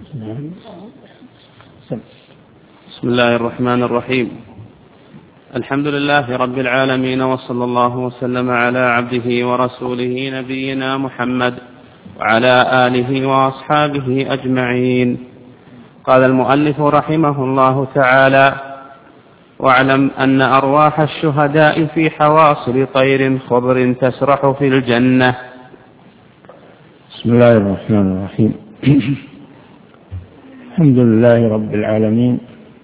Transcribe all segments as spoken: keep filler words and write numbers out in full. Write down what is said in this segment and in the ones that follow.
بسم الله الرحمن الرحيم. الحمد لله رب العالمين، وصلى الله وسلم على عبده ورسوله نبينا محمد وعلى آله وأصحابه أجمعين. قال المؤلف رحمه الله تعالى: واعلم أن أرواح الشهداء في حواصل طير خضر تسرح في الجنة. بسم الله الرحمن الرحيم. الحمد لله رب العالمين،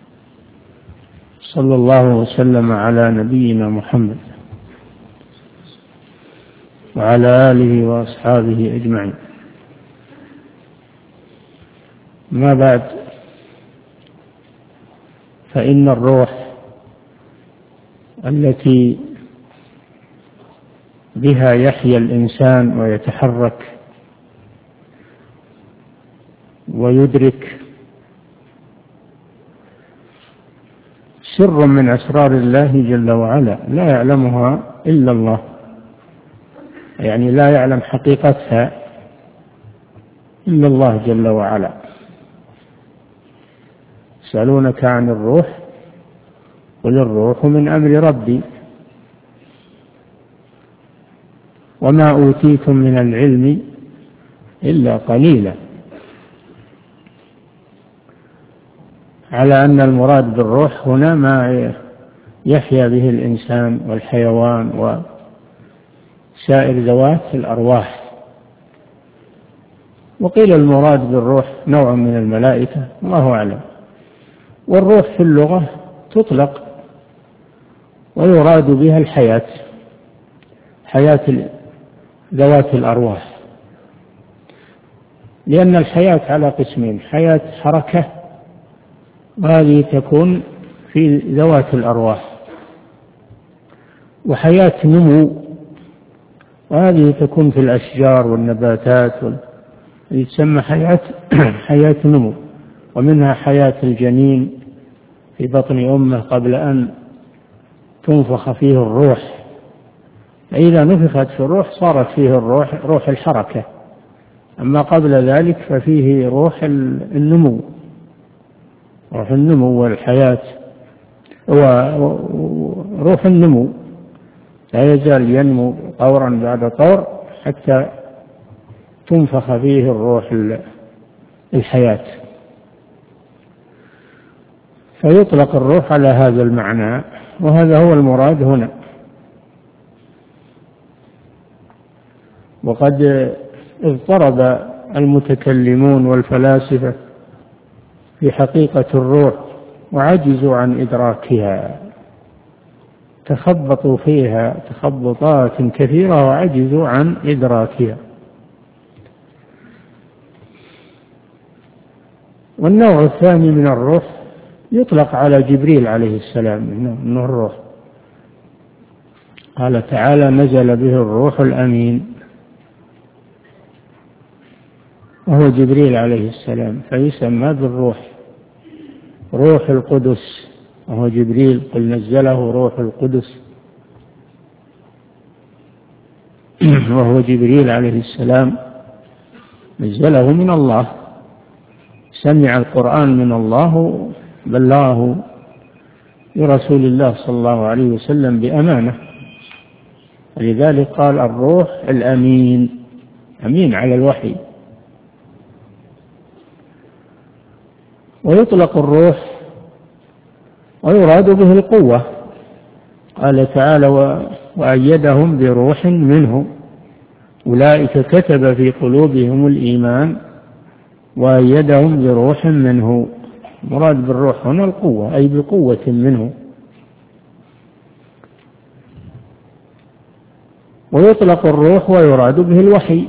صلى الله وسلم على نبينا محمد وعلى آله وأصحابه أجمعين. ما بعد، فإن الروح التي بها يحيا الإنسان ويتحرك ويدرك سر من أسرار الله جل وعلا لا يعلمها إلا الله، يعني لا يعلم حقيقتها إلا الله جل وعلا. يسألونك عن الروح، قل الروح من أمر ربي وما أوتيتم من العلم إلا قليلا، على أن المراد بالروح هنا ما يحيا به الإنسان والحيوان وسائر ذوات الأرواح. وقيل المراد بالروح نوع من الملائكة، الله أعلم. والروح في اللغة تطلق ويراد بها الحياة، حياة ذوات الأرواح، لأن الحياة على قسمين: حياة حركة، وهذه تكون في ذوات الأرواح، وحياة نمو، وهذه تكون في الأشجار والنباتات، هذه تسمى حياة حياة نمو. ومنها حياة الجنين في بطن أمه قبل أن تنفخ فيه الروح، فإذا نفخت في الروح صارت فيه الروح روح الحركة، أما قبل ذلك ففيه روح النمو، روح النمو والحياة، وروح النمو لا يزال ينمو طورا بعد طور حتى تنفخ فيه الروح الحياة. فيطلق الروح على هذا المعنى، وهذا هو المراد هنا. وقد اضطرب المتكلمون والفلاسفة في حقيقة الروح وعجزوا عن إدراكها، تخبطوا فيها تخبطات كثيرة وعجزوا عن إدراكها. والنوع الثاني من الروح يطلق على جبريل عليه السلام من الروح، قال تعالى: نزل به الروح الأمين، وهو جبريل عليه السلام، فيسمى بالروح، روح القدس، وهو جبريل، قل نزله روح القدس، وهو جبريل عليه السلام نزله من الله، سمع القرآن من الله، بلغه لرسول الله صلى الله عليه وسلم بأمانة، ولذلك قال الروح الأمين، أمين على الوحي. ويطلق الروح ويراد به القوة، قال تعالى: وأيدهم بروح منه، أولئك كتب في قلوبهم الإيمان وأيدهم بروح منه. مراد بالروح هنا القوة، أي بقوة منه. ويطلق الروح ويراد به الوحي،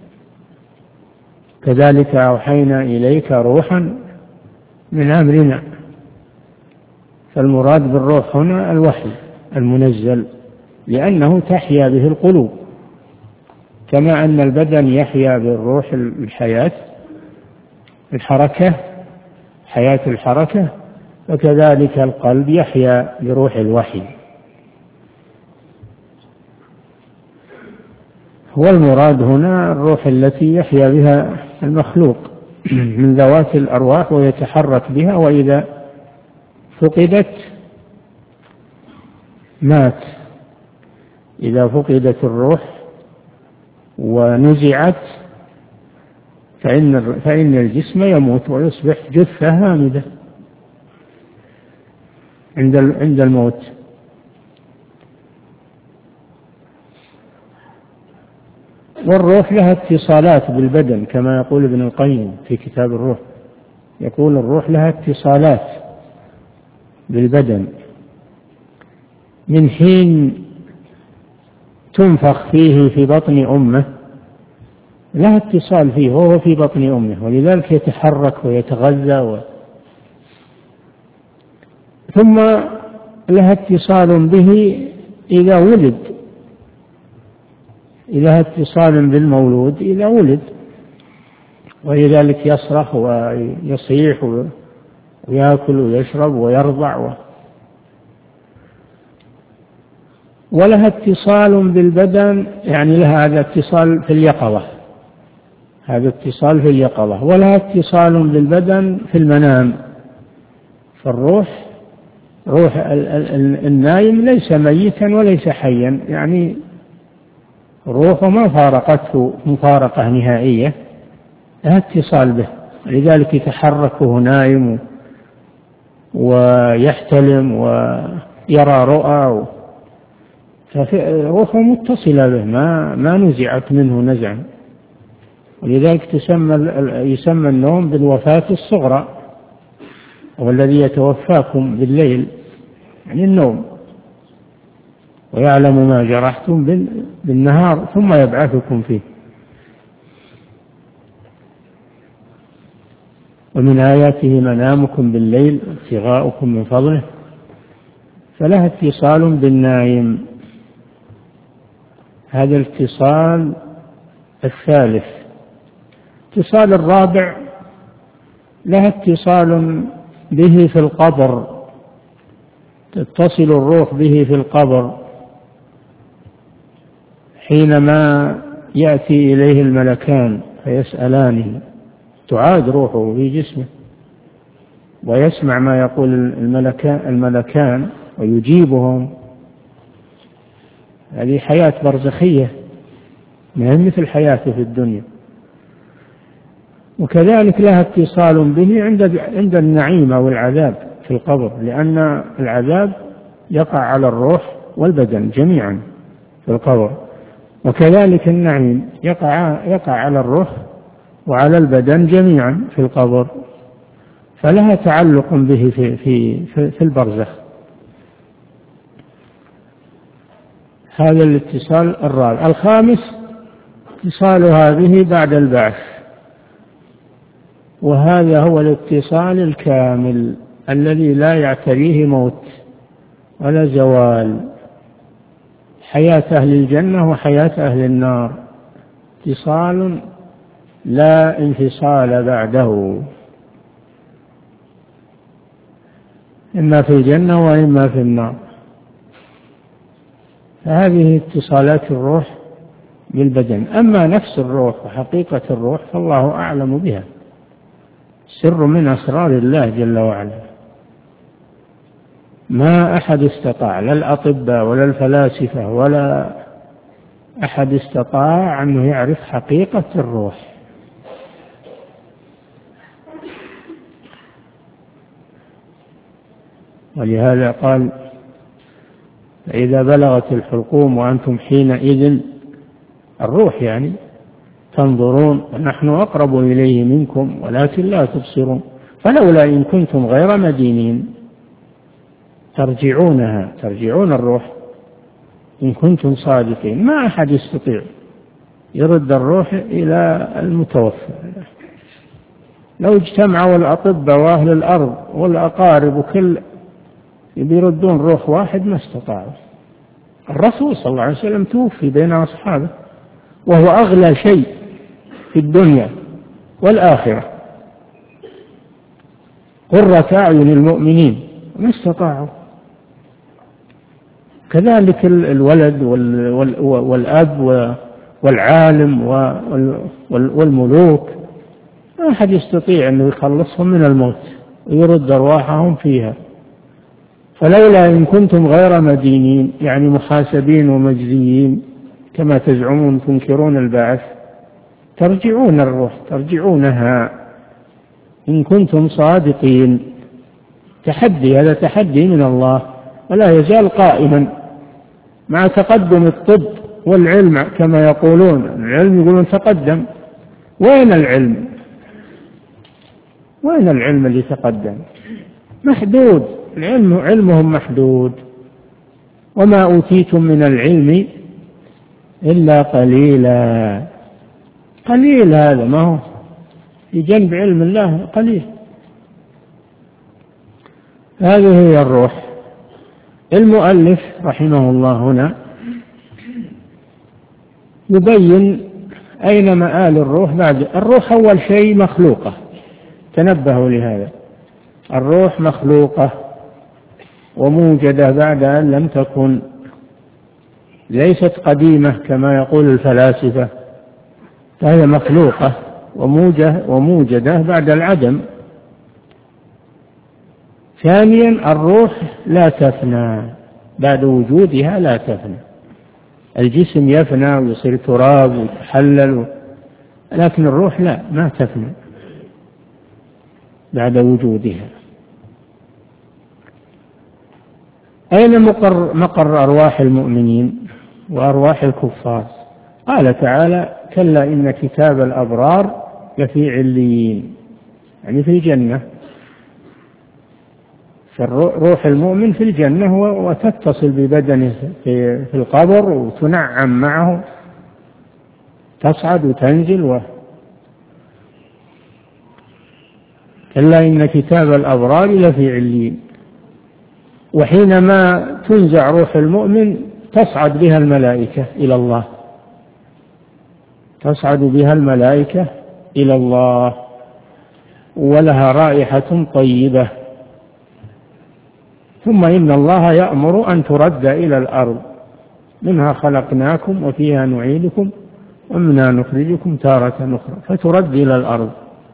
كذلك أوحينا إليك روحا من أمرنا، فالمراد بالروح هنا الوحي المنزل، لأنه تحيا به القلوب، كما أن البدن يحيا بالروح الحياة الحركة، حياة الحركة، وكذلك القلب يحيا بروح الوحي. هو المراد هنا الروح التي يحيا بها المخلوق، من ذوات الأرواح ويتحرك بها، وإذا فقدت مات. إذا فقدت الروح ونزعت فإن فإن الجسم يموت ويصبح جثة هامدة عند عند الموت. والروح لها اتصالات بالبدن كما يقول ابن القيم في كتاب الروح، يقول الروح لها اتصالات بالبدن من حين تنفخ فيه في بطن أمه، لها اتصال فيه وهو في بطن أمه، ولذلك يتحرك ويتغذى و... ثم لها اتصال به إذا ولد، لها اتصال بالمولود إذا ولد، ولذلك يصرخ ويصيح ويأكل ويشرب ويرضع و... ولها اتصال بالبدن، يعني لها هذا اتصال في اليقظة، هذا اتصال في اليقظة، ولها اتصال بالبدن في المنام. فالروح روح النايم ليس ميتا وليس حيا، يعني روحه ما فارقته مفارقة نهائية، لها اتصال به، لذلك يتحرك وهو نايم ويحتلم ويرى رؤى، فروحه متصلة به، ما ما نزعت منه نزعا. ولذلك تسمى يسمى النوم بالوفاة الصغرى، والذي يتوفاكم بالليل يعني النوم، ويعلم ما جرحتم بالنهار ثم يبعثكم فيه. ومن آياته منامكم بالليل ابتغاؤكم من فضله، فلها اتصال بالنائم. هذا الاتصال الثالث. الاتصال الرابع لها اتصال به في القبر، تتصل الروح به في القبر حينما يأتي إليه الملكان فيسألانه، تعاد روحه في جسمه ويسمع ما يقول الملكان, الملكان ويجيبهم. هذه حياة برزخية ما مثل حياته في الدنيا. وكذلك لها اتصال به عند عند النعيم أو العذاب في القبر، لأن العذاب يقع على الروح والبدن جميعا في القبر، وكذلك النعيم يقع يقع على الروح وعلى البدن جميعا في القبر، فلها تعلق به في في في البرزخ. هذا الاتصال الرابع. الخامس اتصالها به بعد البعث، وهذا هو الاتصال الكامل الذي لا يعتريه موت ولا زوال، حياة أهل الجنة وحياة أهل النار، اتصال لا انفصال بعده، إما في الجنة وإما في النار. فهذه اتصالات الروح بالبدن. أما نفس الروح وحقيقة الروح فالله أعلم بها، سر من أسرار الله جل وعلا، ما أحد استطاع، لا الأطباء ولا الفلاسفة ولا أحد استطاع أنه يعرف حقيقة الروح. ولهذا قال: فإذا بلغت الحلقوم وأنتم حينئذ، الروح يعني، تنظرون ونحن أقرب إليه منكم ولكن لا تبصرون، فلولا إن كنتم غير مدينين ترجعونها، ترجعون الروح إن كنتم صادقين. ما أحد يستطيع يرد الروح إلى المتوفى، لو اجتمعوا الأطباء وأهل الأرض والأقارب وكل يردون روح واحد ما استطاعوا. الرسول صلى الله عليه وسلم توفي بين أصحابه وهو أغلى شيء في الدنيا والآخرة، قرة أعين المؤمنين، ما استطاعوا. كذلك الولد والأب والعالم والملوك ما أحد يستطيع أنه يخلصهم من الموت ويرد أرواحهم فيها. فلولا إن كنتم غير مدينين، يعني محاسبين ومجزيين كما تزعمون تنكرون البعث، ترجعون الروح، ترجعونها إن كنتم صادقين. تحدي، هذا تحدي من الله ولا يزال قائما مع تقدم الطب والعلم كما يقولون. العلم يقولون تقدم، وين العلم؟ وين العلم اللي تقدم؟ محدود، العلم علمهم محدود. وما أوتيتم من العلم إلا قليلا. قليل هذا، ما هو في جنب علم الله قليل. هذه هي الروح. المؤلف رحمه الله هنا يبين أين مآل الروح بعد. الروح أول شيء مخلوقة، تنبهوا لهذا. الروح مخلوقة وموجدة بعد أن لم تكن، ليست قديمة كما يقول الفلاسفة، فهي مخلوقة وموجدة بعد العدم. ثانيا الروح لا تفنى، بعد وجودها لا تفنى. الجسم يفنى ويصير تراب ويتحلل، لكن الروح لا، ما تفنى بعد وجودها. أين مقر, مقر أرواح المؤمنين وأرواح الكفار؟ قال تعالى: كلا إن كتاب الأبرار لفي عليين، يعني في الجنة. فروح المؤمن في الجنة وتتصل ببدنه في القبر وتنعم معه، تصعد وتنزل. و كلا إن كتاب الأبرار لفي عليين. وحينما تنزع روح المؤمن تصعد بها الملائكة إلى الله، تصعد بها الملائكة إلى الله، ولها رائحة طيبة. ثم إن الله يأمر أن ترد إلى الأرض، منها خلقناكم وفيها نعيدكم ومنها نخرجكم تارة أخرى، فترد إلى الأرض.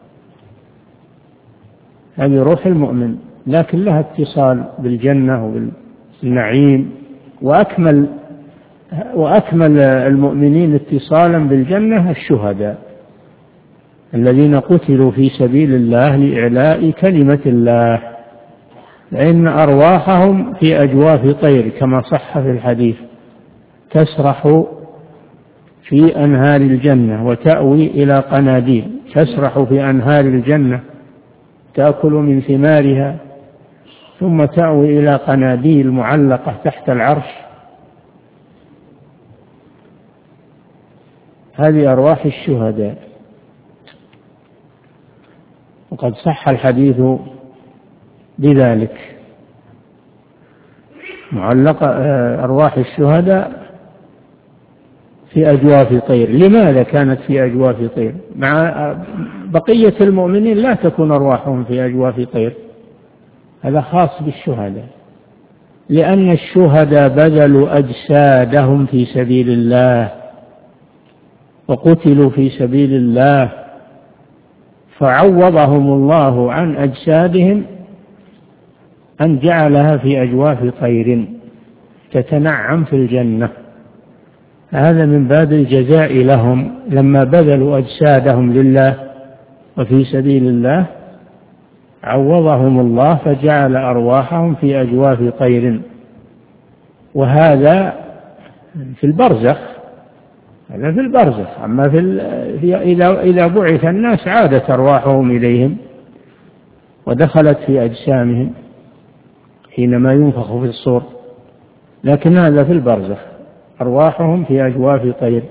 هذه روح المؤمن، لكن لها اتصال بالجنة وبالنعيم. وأكمل وأكمل المؤمنين اتصالا بالجنة الشهداء الذين قتلوا في سبيل الله لإعلاء كلمة الله، لأن أرواحهم في أجواف طير كما صح في الحديث، تسرح في أنهار الجنة وتأوي إلى قناديل. تسرح في أنهار الجنة تأكل من ثمارها، ثم تأوي إلى قناديل معلقة تحت العرش. هذه أرواح الشهداء. وقد صح الحديث بذلك. معلقة أرواح الشهداء في أجواف طير. لماذا كانت في أجواف طير؟ مع بقية المؤمنين لا تكون أرواحهم في أجواف طير، هذا خاص بالشهداء، لأن الشهداء بذلوا أجسادهم في سبيل الله وقتلوا في سبيل الله، فعوضهم الله عن أجسادهم أن جعلها في أجواف طير تتنعم في الجنة. هذا من باب الجزاء لهم لما بذلوا أجسادهم لله وفي سبيل الله، عوضهم الله فجعل أرواحهم في أجواف طير. وهذا في البرزخ، هذا في البرزخ. أما في إذا إذا بعث الناس عادت أرواحهم إليهم ودخلت في أجسامهم حينما ينفخ في الصور، لكن هذا في البرزخ. أرواحهم في أجواف طير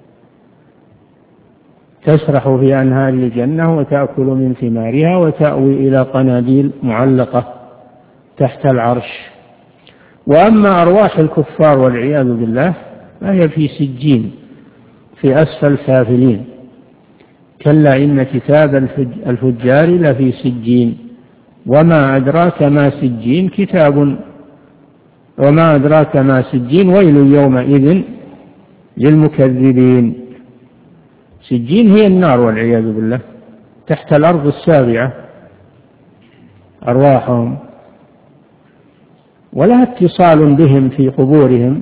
تسرح في أنهار الجنة وتأكل من ثمارها وتأوي إلى قناديل معلقة تحت العرش. وأما أرواح الكفار والعياذ بالله فهي في سجين في أسفل سافلين. كلا إن كتاب الفجار لفي سجين وما أدراك ما سجين كتاب وما أدراك ما سجين ويل يومئذ للمكذبين. سجين هي النار والعياذ بالله، تحت الأرض السابعة أرواحهم، ولا اتصال بهم في قبورهم،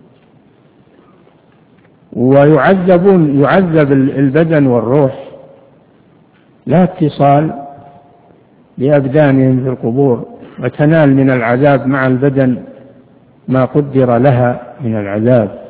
ويعذبون يعذب البدن والروح، لا اتصال بأبدانهم في القبور، وتنال من العذاب مع البدن ما قدر لها من العذاب.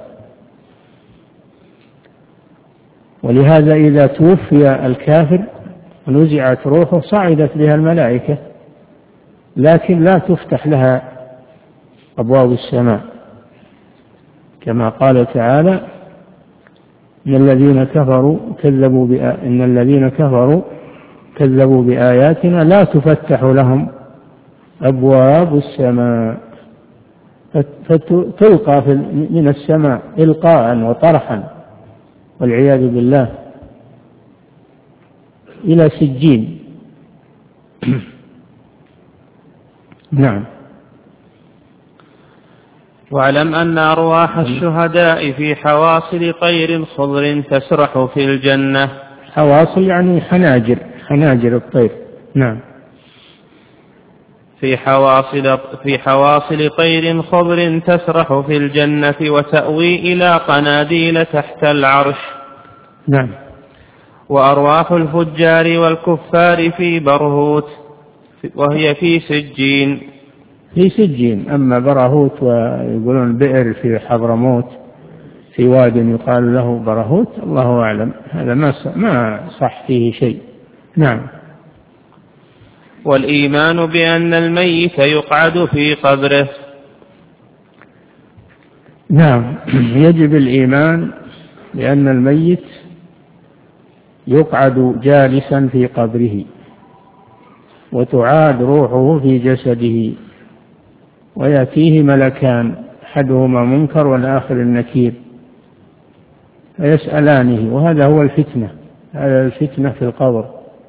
ولهذا إذا توفي الكافر ونزعت روحه صعدت بها الملائكة، لكن لا تفتح لها أبواب السماء، كما قال تعالى: إن الذين كفروا كذبوا بآ... إن الذين كفروا كذبوا بآياتنا لا تفتح لهم أبواب السماء، فتلقى في من السماء إلقاء وطرحا والعياذ بالله إلى سجين. نعم. واعلم أن أرواح الشهداء في حواصل طير خضر تسرح في الجنة. حواصل يعني حناجر، حناجر الطير. نعم. في حواصل في حواصل طير خضر تسرح في الجنة وتأوي إلى قناديل تحت العرش. نعم. وأرواح الفجار والكفار في برهوت وهي في سجين. في سجين. أما برهوت ويقولون بئر في حضرموت في واد يقال له برهوت، الله أعلم، هذا ما ما صح فيه شيء. نعم. والإيمان بأن الميت يقعد في قبره. نعم، يجب الإيمان بأن الميت يقعد جالسا في قبره، وتعاد روحه في جسده، ويأتيه ملكان، أحدهما منكر والآخر النكير، فيسألانه، وهذا هو الفتنة، هذا الفتنة في القبر،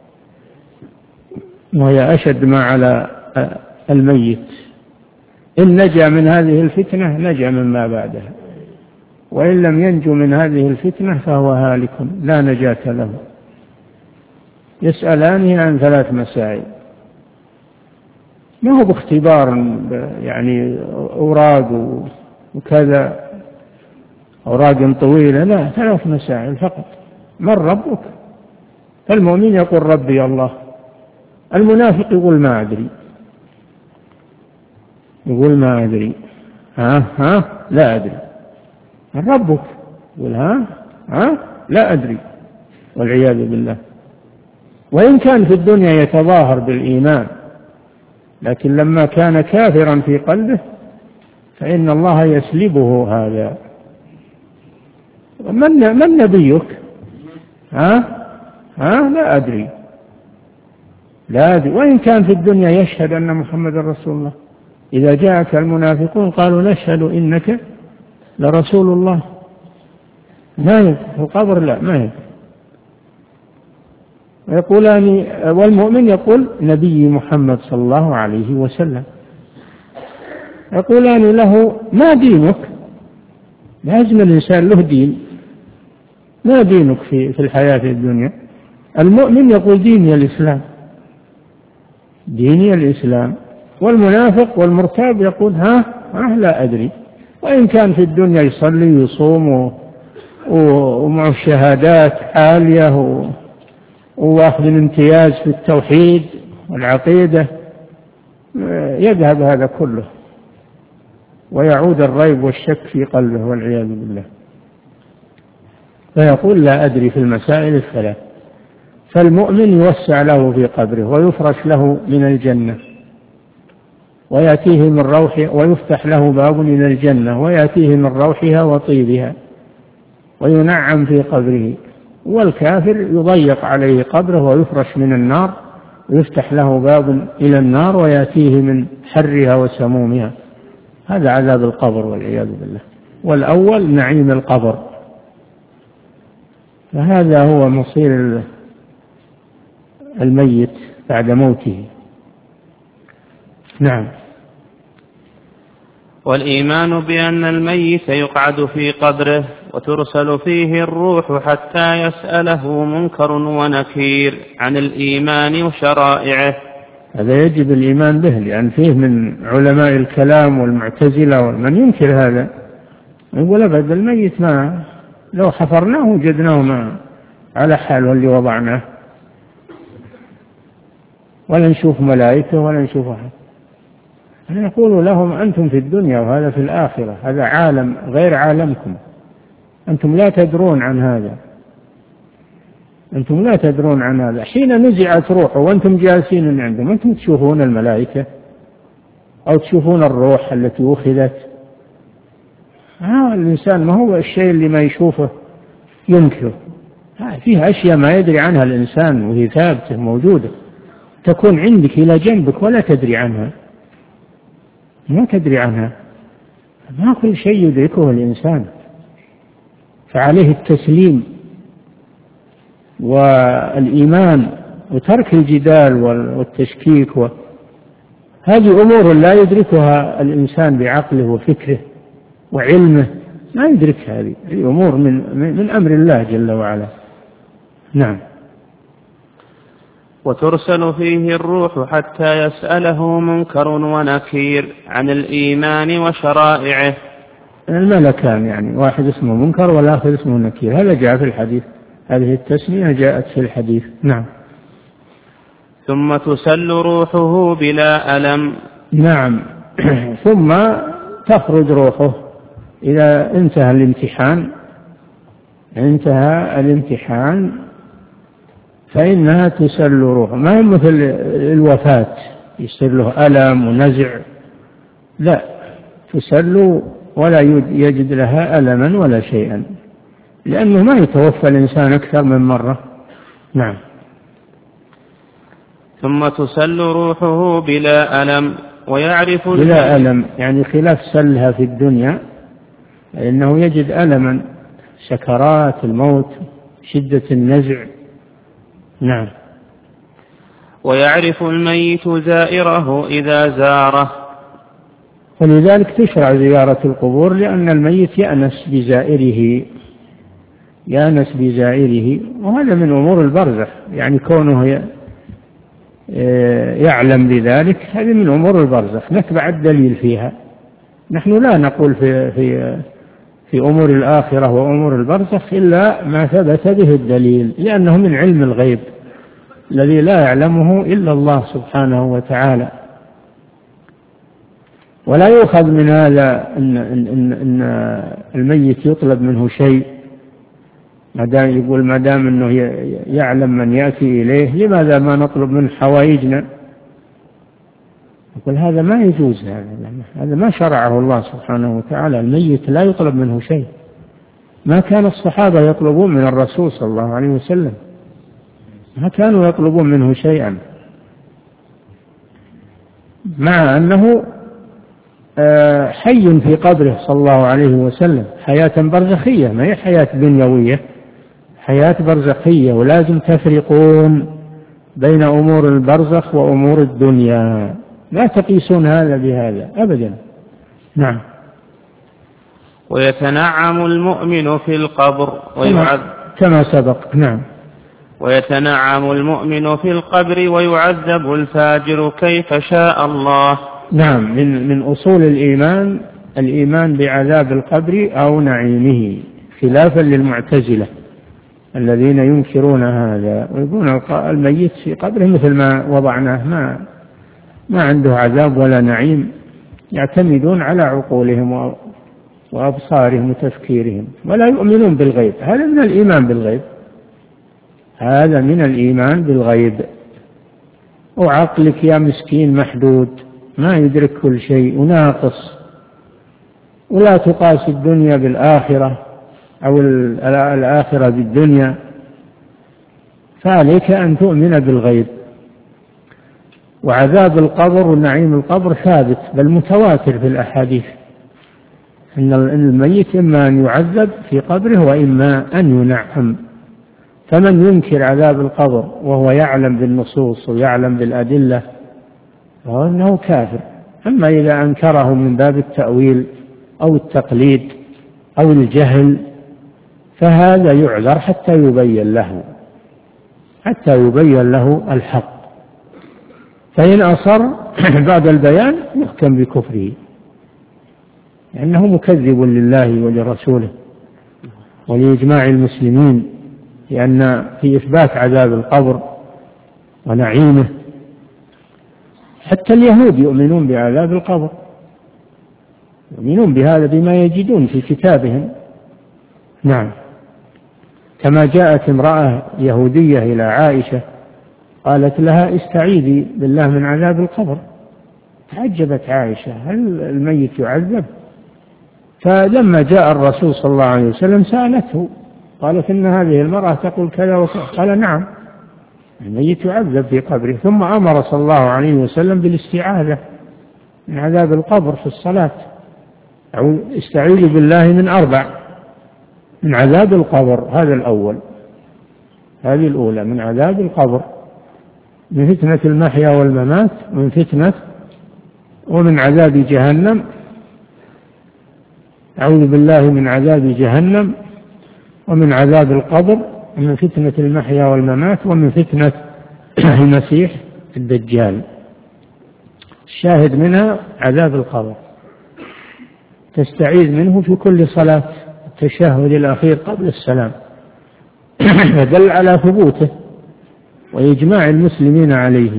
وهي أشد ما على الميت. إن نجا من هذه الفتنة نجا مما بعدها، وإن لم ينجو من هذه الفتنة فهو هالك لا نجاة له. يسألانه عن ثلاث مسائل، ما هو باختبار يعني أوراق وكذا، أوراق طويلة، لا، ثلاث مسائل فقط. من ربك؟ فالمؤمن يقول ربي الله، المنافق يقول ما أدري، يقول ما أدري، ها ها لا أدري. من ربك؟ يقول ها ها لا أدري، والعياذ بالله. وإن كان في الدنيا يتظاهر بالإيمان، لكن لما كان كافرا في قلبه فإن الله يسلبه هذا. من من نبيك؟ ها ها لا أدري، لا أدري. وإن كان في الدنيا يشهد أن محمد رسول الله، إذا جاءك المنافقون قالوا نشهد إنك لرسول الله، ما يدري في القبر، لا ما يدري. ويقولان، والمؤمن يقول نبي محمد صلى الله عليه وسلم، يقولان له ما دينك؟ لازم الإنسان له دين، ما دينك في في الحياة الدنيا؟ المؤمن يقول ديني الإسلام، ديني الإسلام. والمنافق والمرتاب يقول ها ها لا أدري. وإن كان في الدنيا يصلي ويصوم ومع الشهادات عالية وواخذ الامتياز في التوحيد والعقيدة، يذهب هذا كله ويعود الريب والشك في قلبه والعياذ بالله، فيقول لا أدري في المسائل الثلاث. فالمؤمن يوسع له في قبره ويفرش له من الجنة ويأتيه من روح، ويفتح له باب إلى الجنة ويأتيه من روحها وطيبها وينعم في قبره. والكافر يضيق عليه قبره ويفرش من النار ويفتح له باب إلى النار ويأتيه من حرها وسمومها. هذا عذاب القبر والعياذ بالله. والأول نعيم القبر. فهذا هو مصير الميت بعد موته. نعم. والإيمان بأن الميت يقعد في قبره وترسل فيه الروح حتى يسأله منكر ونكير عن الإيمان وشرائعه. هذا يجب الإيمان به، لأن فيه من علماء الكلام والمعتزلة ومن ينكر هذا، يقول أبد الميت ما لو حفرناه وجدناه ما على حاله اللي وضعناه، ولا نشوف ملائكة ولا نشوف أحد. نقول لهم أنتم في الدنيا وهذا في الآخرة، هذا عالم غير عالمكم، أنتم لا تدرون عن هذا، أنتم لا تدرون عن هذا. حين نزعت روحه وأنتم جالسين عندهم، أنتم تشوفون الملائكة أو تشوفون الروح التي أخذت؟ آه الإنسان ما هو الشيء اللي ما يشوفه ينكره، آه فيه أشياء ما يدري عنها الإنسان وهي ثابتة موجودة، تكون عندك إلى جنبك ولا تدري عنها، ما تدري عنها. ما كل شيء يدركه الإنسان، فعليه التسليم والإيمان وترك الجدال والتشكيك، وهذه أمور لا يدركها الإنسان بعقله وفكره وعلمه، ما يدرك هذه الأمور من, من أمر الله جل وعلا. نعم. وترسل فيه الروح حتى يسأله منكر ونكير عن الإيمان وشرائعه. الملكان يعني، واحد اسمه منكر والآخر اسمه نكير، هذا جاء في الحديث، هذه التسمية جاءت في الحديث. نعم. ثم تسل روحه بلا ألم. نعم. ثم تخرج روحه إذا انتهى الامتحان، انتهى الامتحان فإنها تسل روحه، ما هي مثل الوفاة يصير له ألم ونزع، لا، تسل ولا يجد لها ألما ولا شيئا، لأنه ما يتوفى الإنسان أكثر من مرة. نعم. ثم تسل روحه بلا ألم ويعرف بلا ألم، يعني خلاف سلها في الدنيا، إنه يجد ألما، سكرات الموت، شدة النزع. نعم. ويعرف الميت زائره إذا زاره، ولذلك تشرع زيارة القبور، لأن الميت يأنس بزائره، يأنس بزائره، وهذا من أمور البرزخ، يعني كونه يعلم بذلك هذه من أمور البرزخ، نتبع الدليل فيها. نحن لا نقول في في في أمور الآخرة وأمور البرزخ إلا ما ثبت به الدليل، لأنه من علم الغيب الذي لا يعلمه إلا الله سبحانه وتعالى. ولا يؤخذ من هذا إن, إن, إن الميت يطلب منه شيء، ما دام يقول ما دام أنه يعلم من يأتي إليه لماذا ما نطلب من حوائجنا؟ يقول هذا ما يجوز، هذا هذا ما شرعه الله سبحانه وتعالى. الميت لا يطلب منه شيء، ما كان الصحابة يطلبون من الرسول صلى الله عليه وسلم، ما كانوا يطلبون منه شيئا، مع أنه حي في قبره صلى الله عليه وسلم حياة برزخية، ما هي حياة دنيوية، حياة برزخية، ولازم تفرقون بين أمور البرزخ وأمور الدنيا، لا تقيسون هذا بهذا أبدا. نعم. ويتنعم المؤمن في القبر ويعذب كما سبق. نعم. ويتنعم المؤمن في القبر ويعذب الفاجر كيف شاء الله. نعم. من من أصول الإيمان الإيمان بعذاب القبر أو نعيمه، خلافا للمعتزلة الذين ينكرون هذا ويقولون الميت في قبره مثل ما وضعناه، ما ما عنده عذاب ولا نعيم، يعتمدون على عقولهم وأبصارهم وتفكيرهم ولا يؤمنون بالغيب. هذا من الإيمان بالغيب، هذا من الإيمان بالغيب. وعقلك يا مسكين محدود، ما يدرك كل شيء وناقص، ولا تقاس الدنيا بالآخرة أو الآخرة بالدنيا، فعليك أن تؤمن بالغيب. وعذاب القبر ونعيم القبر ثابت بل متواتر في الأحاديث، إن الميت إما أن يعذب في قبره وإما أن ينعم. فمن ينكر عذاب القبر وهو يعلم بالنصوص ويعلم بالأدلة فهو أنه كافر، أما إذا أنكره من باب التأويل أو التقليد أو الجهل فهذا يعذر حتى يبين له حتى يبين له الحق، فإن أصر بعد البيان يحكم بكفره لأنه مكذب لله ولرسوله ولإجماع المسلمين، لأن في إثبات عذاب القبر ونعيمه. حتى اليهود يؤمنون بعذاب القبر، يؤمنون بهذا بما يجدون في كتابهم. نعم، كما جاءت امرأة يهودية إلى عائشة قالت لها استعيذي بالله من عذاب القبر، تعجبت عائشة هل الميت يعذب؟ فلما جاء الرسول صلى الله عليه وسلم سألته قالت إن هذه المرأة تقول كذا وكذا، قال نعم الميت يعذب في قبره. ثم أمر صلى الله عليه وسلم بالاستعاذة من عذاب القبر في الصلاة، أو استعيذوا بالله من أربع: من عذاب القبر، هذا الأول، هذه الأولى، من عذاب القبر، من فتنة المحيا والممات، من فتنة ومن عذاب جهنم، أعوذ بالله من عذاب جهنم ومن عذاب القبر ومن فتنة المحيا والممات ومن فتنة المسيح الدجال. الشاهد منها عذاب القبر، تستعيذ منه في كل صلاة، التشهد الأخير قبل السلام، فدل على ثبوته وإجماع المسلمين عليه.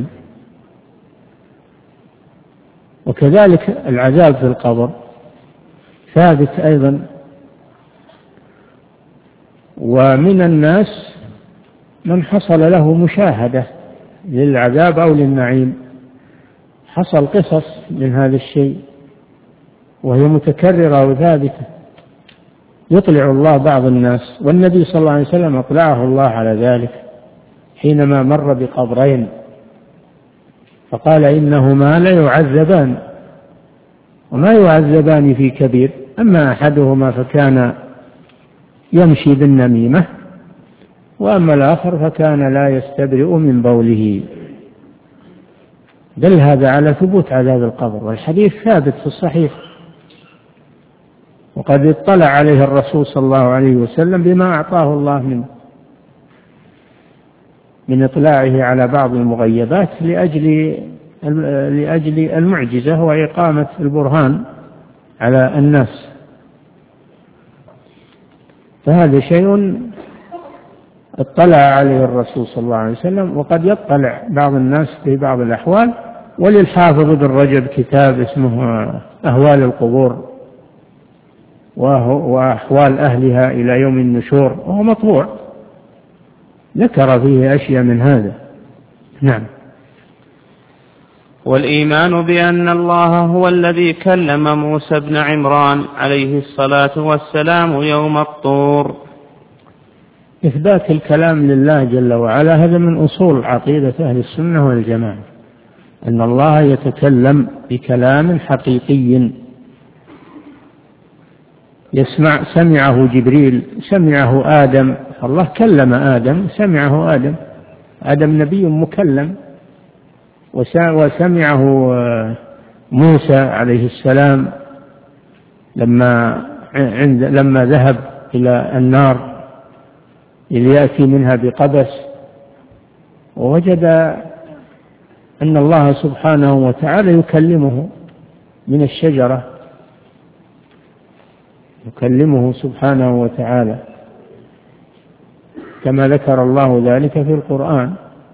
وكذلك العذاب في القبر ثابت أيضا. ومن الناس من حصل له مشاهدة للعذاب أو للنعيم، حصل قصص من هذا الشيء وهي متكررة وثابتة، يطلع الله بعض الناس، والنبي صلى الله عليه وسلم أطلعه الله على ذلك حينما مر بقبرين فقال إنهما لا يعذبان وما يعذبان في كبير، أما أحدهما فكان يمشي بالنميمة وأما الآخر فكان لا يستبرئ من بوله. دل هذا على ثبوت عذاب القبر، والحديث ثابت في الصحيح، وقد اطلع عليه الرسول صلى الله عليه وسلم بما أعطاه الله منه من إطلاعه على بعض المغيبات لأجل لأجل المعجزة وإقامة البرهان على الناس. فهذا شيء اطلع عليه الرسول صلى الله عليه وسلم، وقد يطلع بعض الناس في بعض الأحوال. وللحافظ ابن رجب كتاب اسمه أهوال القبور وأحوال أهلها إلى يوم النشور، وهو مطبوع، ذكر فيه أشياء من هذا. نعم. والإيمان بأن الله هو الذي كلم موسى بن عمران عليه الصلاة والسلام يوم الطور. إثبات الكلام لله جل وعلا هذا من أصول عقيدة أهل السنة والجماعة، أن الله يتكلم بكلام حقيقي يسمع سمعه جبريل، سمعه آدم، الله كلم آدم، سمعه آدم، آدم نبي مكلم، وسمعه موسى عليه السلام لما عند لما ذهب إلى النار ليأتي منها بقبس، ووجد أن الله سبحانه وتعالى يكلمه من الشجرة، يكلمه سبحانه وتعالى كما ذكر الله ذلك في القرآن.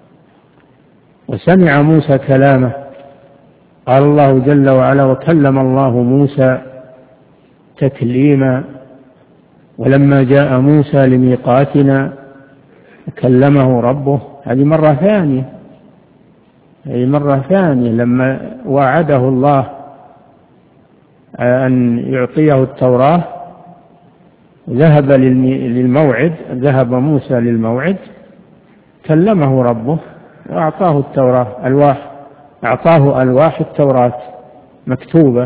وسمع موسى كلامه، قال الله جل وعلا: وكلم الله موسى تكليما. ولما جاء موسى لميقاتنا كلمه ربه، هذه مرة ثانية، هذه مرة ثانية لما وعده الله أن يعطيه التوراة ذهب للموعد، ذهب موسى للموعد، كلمه ربه وأعطاه التوراة، ألواح، أعطاه ألواح التوراة مكتوبة،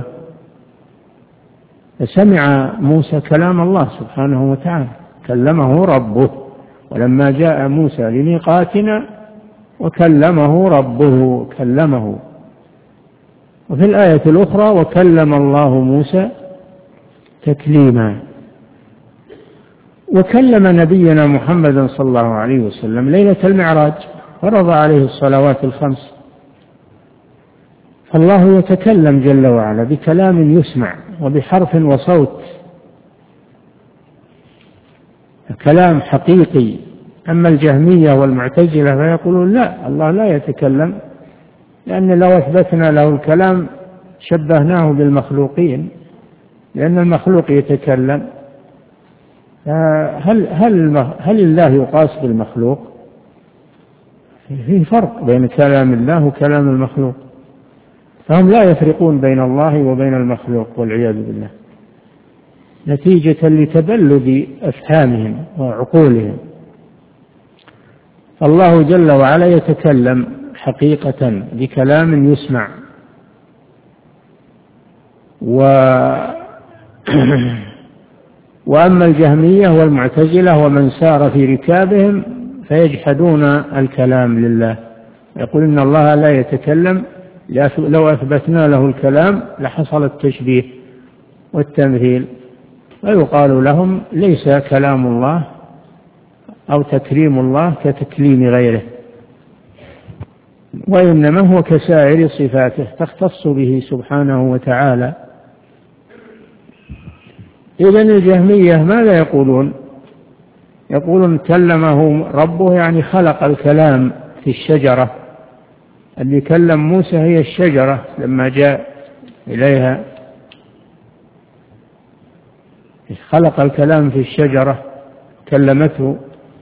فسمع موسى كلام الله سبحانه وتعالى، كلمه ربه. ولما جاء موسى لميقاتنا وكلمه ربه، كلمه وفي الآية الأخرى وكلم الله موسى تكليما. وكلم نبينا محمدا صلى الله عليه وسلم ليلة المعراج، فرض عليه الصلوات الخمس. فالله يتكلم جل وعلا بكلام يسمع وبحرف وصوت، كلام حقيقي. أما الجهمية والمعتزلة فيقولون لا، الله لا يتكلم، لأن لو أثبتنا له الكلام شبهناه بالمخلوقين، لأن المخلوق يتكلم. هل هل هل الله يقاس بالمخلوق؟ في فرق بين كلام الله وكلام المخلوق، فهم لا يفرقون بين الله وبين المخلوق والعياذ بالله، نتيجة لتبلد أفهامهم وعقولهم. الله جل وعلا يتكلم حقيقة بكلام يسمع. و وأما الجهمية والمعتزلة ومن سار في ركابهم فيجحدون الكلام لله، يقول إن الله لا يتكلم، لو أثبتنا له الكلام لحصل التشبيه والتمثيل، ويقال لهم ليس كلام الله أو تكريم الله كتكليم غيره، وإنما هو كسائر صفاته تختص به سبحانه وتعالى. إذن الجهمية ماذا يقولون؟ يقولون كلمه ربه، يعني خلق الكلام في الشجرة. اللي كلم موسى هي الشجرة لما جاء إليها، خلق الكلام في الشجرة كلمته،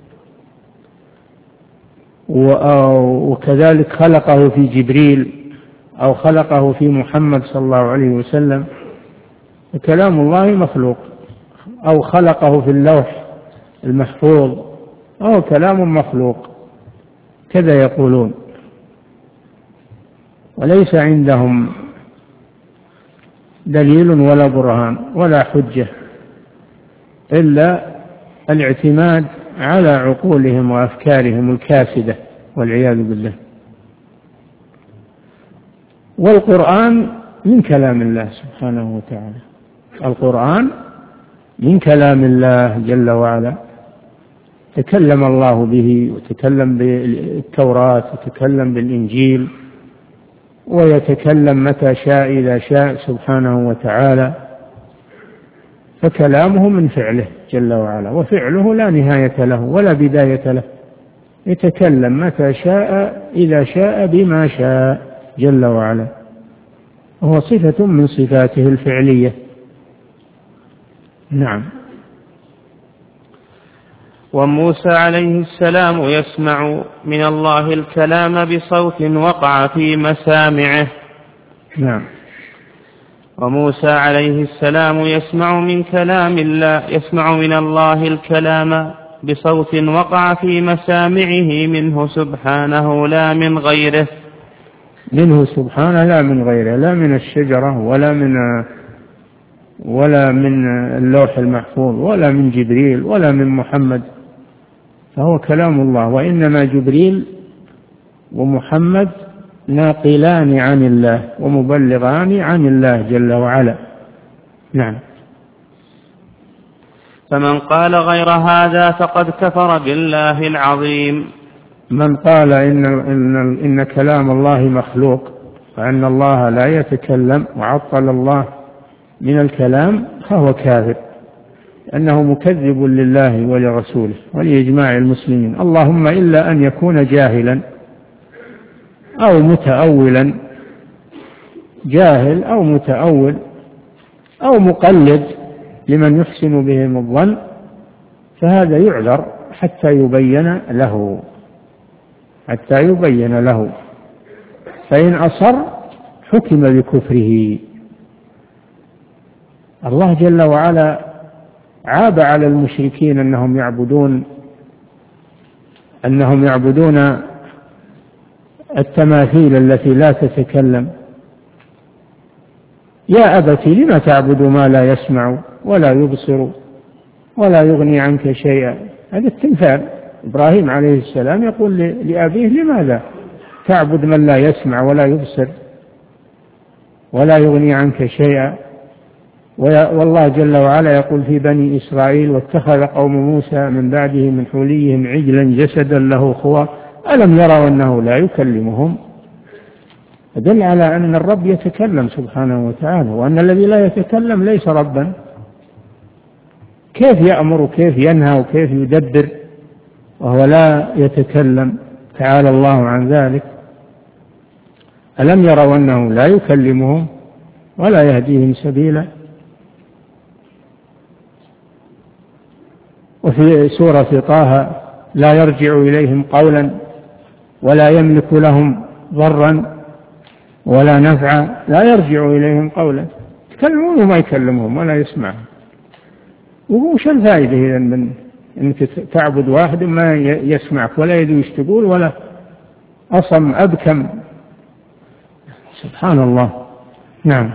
وكذلك خلقه في جبريل أو خلقه في محمد صلى الله عليه وسلم. كلام الله مخلوق، أو خلقه في اللوح المحفوظ، أو كلام مخلوق، كذا يقولون. وليس عندهم دليل ولا برهان ولا حجة إلا الاعتماد على عقولهم وأفكارهم الكاسدة والعياذ بالله. والقرآن من كلام الله سبحانه وتعالى، القرآن من كلام الله جل وعلا، تكلم الله به، وتكلم بالتوراة، وتكلم بالإنجيل، ويتكلم متى شاء إذا شاء سبحانه وتعالى. فكلامه من فعله جل وعلا، وفعله لا نهاية له ولا بداية له، يتكلم متى شاء إذا شاء بما شاء جل وعلا، وهو صفة من صفاته الفعلية. نعم. وموسى عليه السلام يسمع من الله الكلام بصوت وقع في مسامعه. نعم. وموسى عليه السلام يسمع من كلام الله يسمع من الله الكلام بصوت وقع في مسامعه منه سبحانه لا من غيره. منه سبحانه لا من غيره، لا من الشجرة ولا من ولا من اللوح المحفوظ ولا من جبريل ولا من محمد، فهو كلام الله. وإنما جبريل ومحمد ناقلان عن الله ومبلغان عن الله جل وعلا. نعم. فمن قال غير هذا فقد كفر بالله العظيم. من قال إن, إن, إن كلام الله مخلوق وأن الله لا يتكلم وعطل الله من الكلام فهو كافر، أنه مكذب لله ولرسوله ولإجماع المسلمين، اللهم إلا أن يكون جاهلا أو متأولا، جاهل أو متأول أو مقلد لمن يحسن بهم الظن، فهذا يعذر حتى يبين له حتى يبين له فإن أصر حكم بكفره. الله جل وعلا عاب على المشركين أنهم يعبدون أنهم يعبدون التماثيل التي لا تتكلم. يا أبت لم تعبد ما لا يسمع ولا يبصر ولا يغني عنك شيئا. هذا التمثال. إبراهيم عليه السلام يقول لأبيه لماذا تعبد من لا يسمع ولا يبصر ولا يغني عنك شيئا. والله جل وعلا يقول في بني إسرائيل: واتخذ قوم موسى من بعده من حليهم عجلا جسدا له خوار ألم يروا أنه لا يكلمهم. دل على أن الرب يتكلم سبحانه وتعالى، وأن الذي لا يتكلم ليس ربا. كيف يأمر وكيف ينهى وكيف يدبر وهو لا يتكلم؟ تعالى الله عن ذلك. ألم يروا أنه لا يكلمهم ولا يهديهم سبيلا. وفي سورة طه: لا يرجع إليهم قولا ولا يملك لهم ضرا ولا نفعا. لا يرجع إليهم قولا، يتكلمون وما يكلمهم ولا يسمعهم. وش الفائدة إذا من أنك تعبد واحد ما يسمعك ولا يدري ايش تقول ولا أصم أبكم؟ سبحان الله. نعم.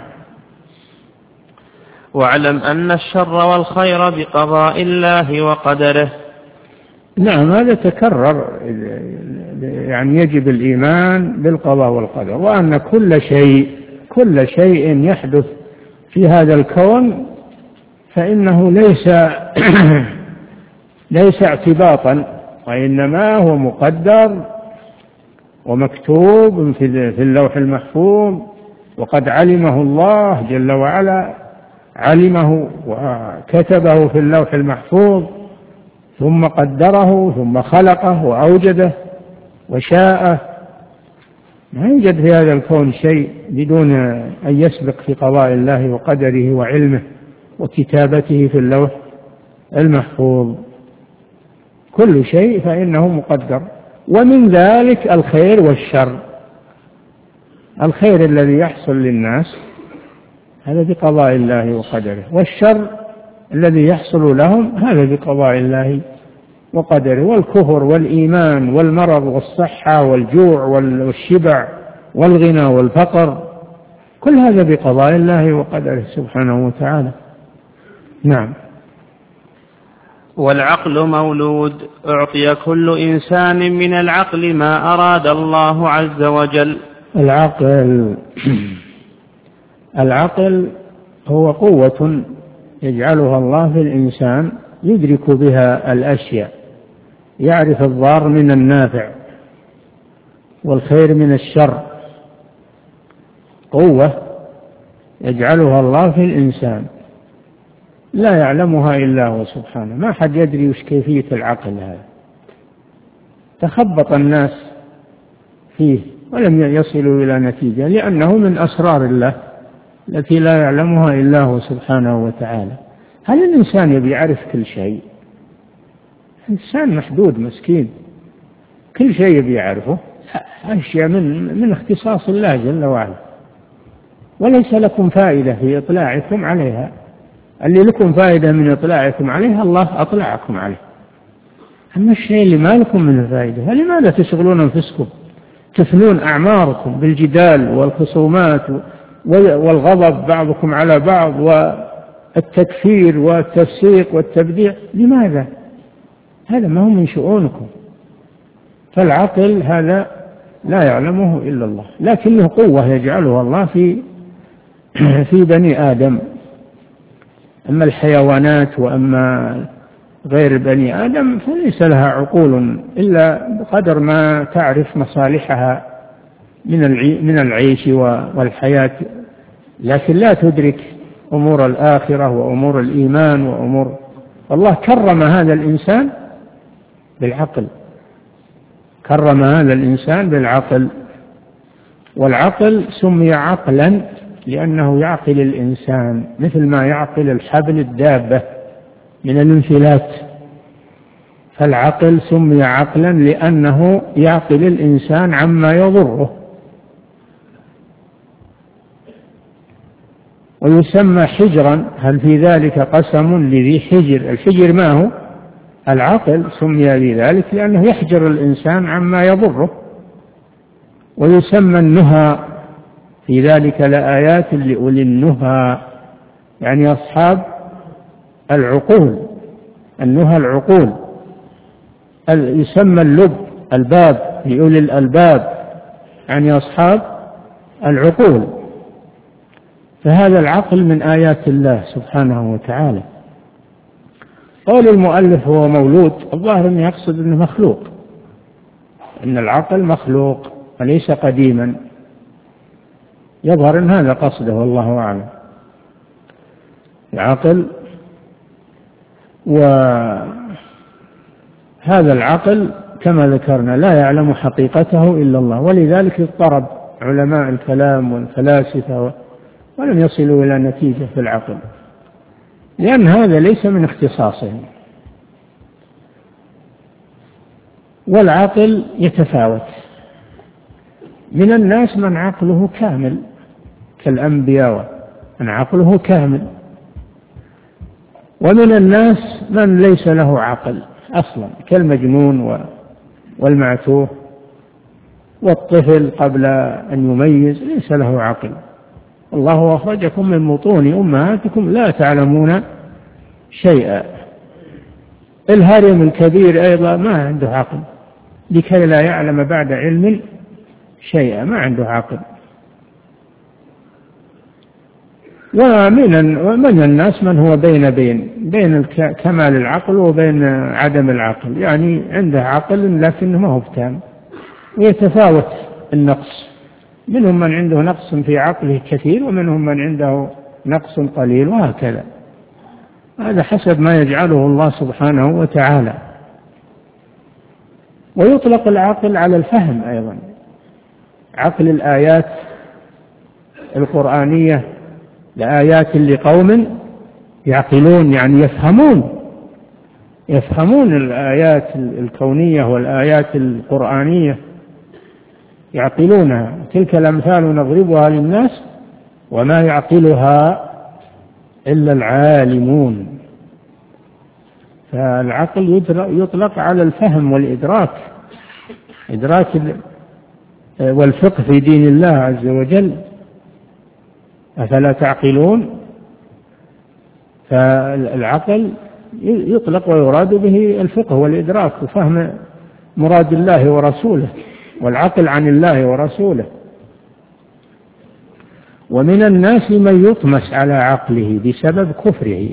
واعلم أن الشر والخير بقضاء الله وقدره. نعم، هذا تكرر، يعني يجب الإيمان بالقضاء والقدر، وأن كل شيء كل شيء يحدث في هذا الكون فإنه ليس ليس اعتباطا، وإنما هو مقدر ومكتوب في اللوح المحفوظ، وقد علمه الله جل وعلا، علمه وكتبه في اللوح المحفوظ، ثم قدره ثم خلقه وأوجده وشاءه. ما يوجد في هذا الكون شيء بدون أن يسبق في قضاء الله وقدره وعلمه وكتابته في اللوح المحفوظ. كل شيء فإنه مقدر، ومن ذلك الخير والشر. الخير الذي يحصل للناس هذا بقضاء الله وقدره، والشر الذي يحصل لهم هذا بقضاء الله وقدره. والكفر والإيمان والمرض والصحة والجوع والشبع والغنى والفقر، كل هذا بقضاء الله وقدره سبحانه وتعالى. نعم. والعقل مولود، أعطي كل إنسان من العقل ما أراد الله عز وجل. العقل العقل هو قوة يجعلها الله في الإنسان يدرك بها الأشياء، يعرف الضار من النافع والخير من الشر. قوة يجعلها الله في الإنسان لا يعلمها إلا هو سبحانه. ما حد يدري وش كيفية العقل هذا، تخبط الناس فيه ولم يصلوا إلى نتيجة، لأنه من أسرار الله التي لا يعلمها إلا هو سبحانه وتعالى. هل الإنسان يبي يعرف كل شيء؟ الإنسان محدود مسكين، كل شيء يبي يعرفه، أشياء من من اختصاص الله جل وعلا، وليس لكم فائدة في إطلاعكم عليها. اللي لكم فائدة من إطلاعكم عليها الله أطلعكم عليه. أما الشيء اللي ما لكم منه فائدة فلماذا تشغلون أنفسكم، تفنون أعماركم بالجدال والخصومات والغضب بعضكم على بعض والتكفير والتفسيق والتبديع؟ لماذا؟ هذا ما هو من شؤونكم. فالعقل هذا لا يعلمه إلا الله، لكنه قوة يجعلها الله في في بني آدم. أما الحيوانات وأما غير بني آدم فليس لها عقول إلا بقدر ما تعرف مصالحها من العيش والحياة، لكن لا تدرك أمور الآخرة وأمور الإيمان وأمور. الله كرم هذا الإنسان بالعقل، كرم هذا الإنسان بالعقل. والعقل سمي عقلا لأنه يعقل الإنسان مثل ما يعقل الحبل الدابة من الانفلات. فالعقل سمي عقلا لأنه يعقل الإنسان عما يضره. ويسمى حجرا، هل في ذلك قسم لذي حجر؟ الحجر ما هو؟ العقل سمي بذلك لأنه يحجر الإنسان عما يضره. ويسمى النهى، في ذلك لآيات لأولي النهى، يعني أصحاب العقول. النهى العقول. يسمى اللب الباب لأولي الألباب، يعني أصحاب العقول. فهذا العقل من آيات الله سبحانه وتعالى. قول المؤلف هو مولود، الظاهر أنه يقصد أنه مخلوق، أن العقل مخلوق وليس قديما، يظهر أن هذا قصده والله أعلم. العقل، وهذا العقل كما ذكرنا لا يعلم حقيقته إلا الله، ولذلك اضطرب علماء الكلام والفلاسفة ولم يصلوا إلى نتيجة في العقل، لأن هذا ليس من اختصاصهم. والعقل يتفاوت، من الناس من عقله كامل كالأنبياء، من عقله كامل، ومن الناس من ليس له عقل أصلا كالمجنون والمعتوه والطفل قبل أن يميز ليس له عقل. الله أخرجكم من بطون أمهاتكم لا تعلمون شيئا. الهرم الكبير أيضا ما عنده عقل، لكي لا يعلم بعد علم شيئا، ما عنده عقل. ومن من الناس من هو بين بين بين كمال العقل وبين عدم العقل، يعني عنده عقل لكنه ما هو تام، ويتفاوت النقص، منهم من عنده نقص في عقله كثير ومنهم من عنده نقص قليل، وهكذا. هذا حسب ما يجعله الله سبحانه وتعالى. ويطلق العقل على الفهم أيضا، عقل الآيات القرآنية لآيات لقوم يعقلون، يعني يفهمون يفهمون الآيات الكونية والآيات القرآنية يعقلونها. تلك الأمثال نضربها للناس وما يعقلها إلا العالمون. فالعقل يطلق على الفهم والإدراك، إدراك والفقه في دين الله عز وجل. أفلا تعقلون؟ فالعقل يطلق ويراد به الفقه والإدراك وفهم مراد الله ورسوله والعقل عن الله ورسوله. ومن الناس من يطمس على عقله بسبب كفره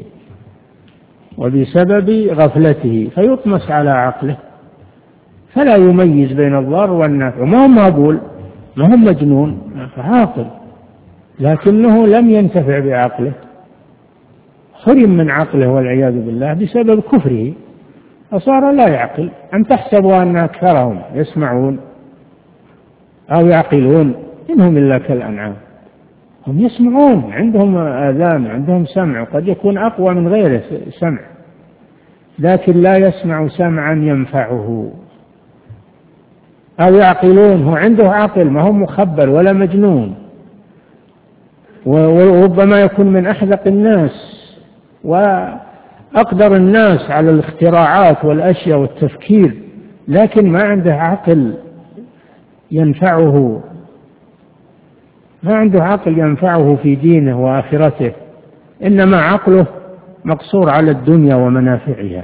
وبسبب غفلته، فيطمس على عقله فلا يميز بين الضار والنافع. ما هو مقبول، ما هو مجنون، عاقل، لكنه لم ينتفع بعقله، حرم من عقله والعياذ بالله بسبب كفره، فصار لا يعقل. أم تحسبوا أن أكثرهم يسمعون أو يعقلون؟ إنهم إلا كالأنعام، هم يسمعون، عندهم آذان، عندهم سمع، قد يكون أقوى من غيره سمع، لكن لا يسمع سمعا ينفعه. أو يعقلون، هو عنده عقل، ما هو مخبل ولا مجنون، وربما يكون من أحذق الناس وأقدر الناس على الاختراعات والأشياء والتفكير، لكن ما عنده عقل ينفعه، ما عنده عقل ينفعه في دينه وآخرته، إنما عقله مقصور على الدنيا ومنافعها،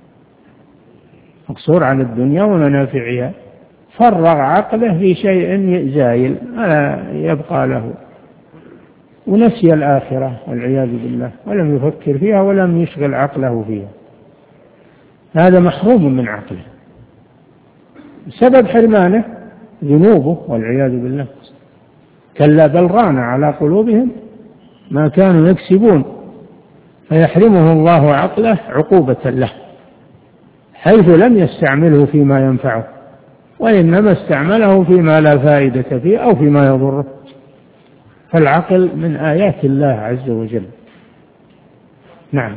مقصور على الدنيا ومنافعها، فرغ عقله في شيء زايل لا يبقى له، ونسي الآخرة والعياذ بالله، ولم يفكر فيها ولم يشغل عقله فيها. هذا محروم من عقله سبب حرمانه ذنوبه والعياذ بالله. كلا بل ران على قلوبهم ما كانوا يكسبون، فيحرمه الله عقله عقوبة له، حيث لم يستعمله فيما ينفعه، وإنما استعمله فيما لا فائدة فيه أو فيما يضره. فالعقل من آيات الله عز وجل. نعم.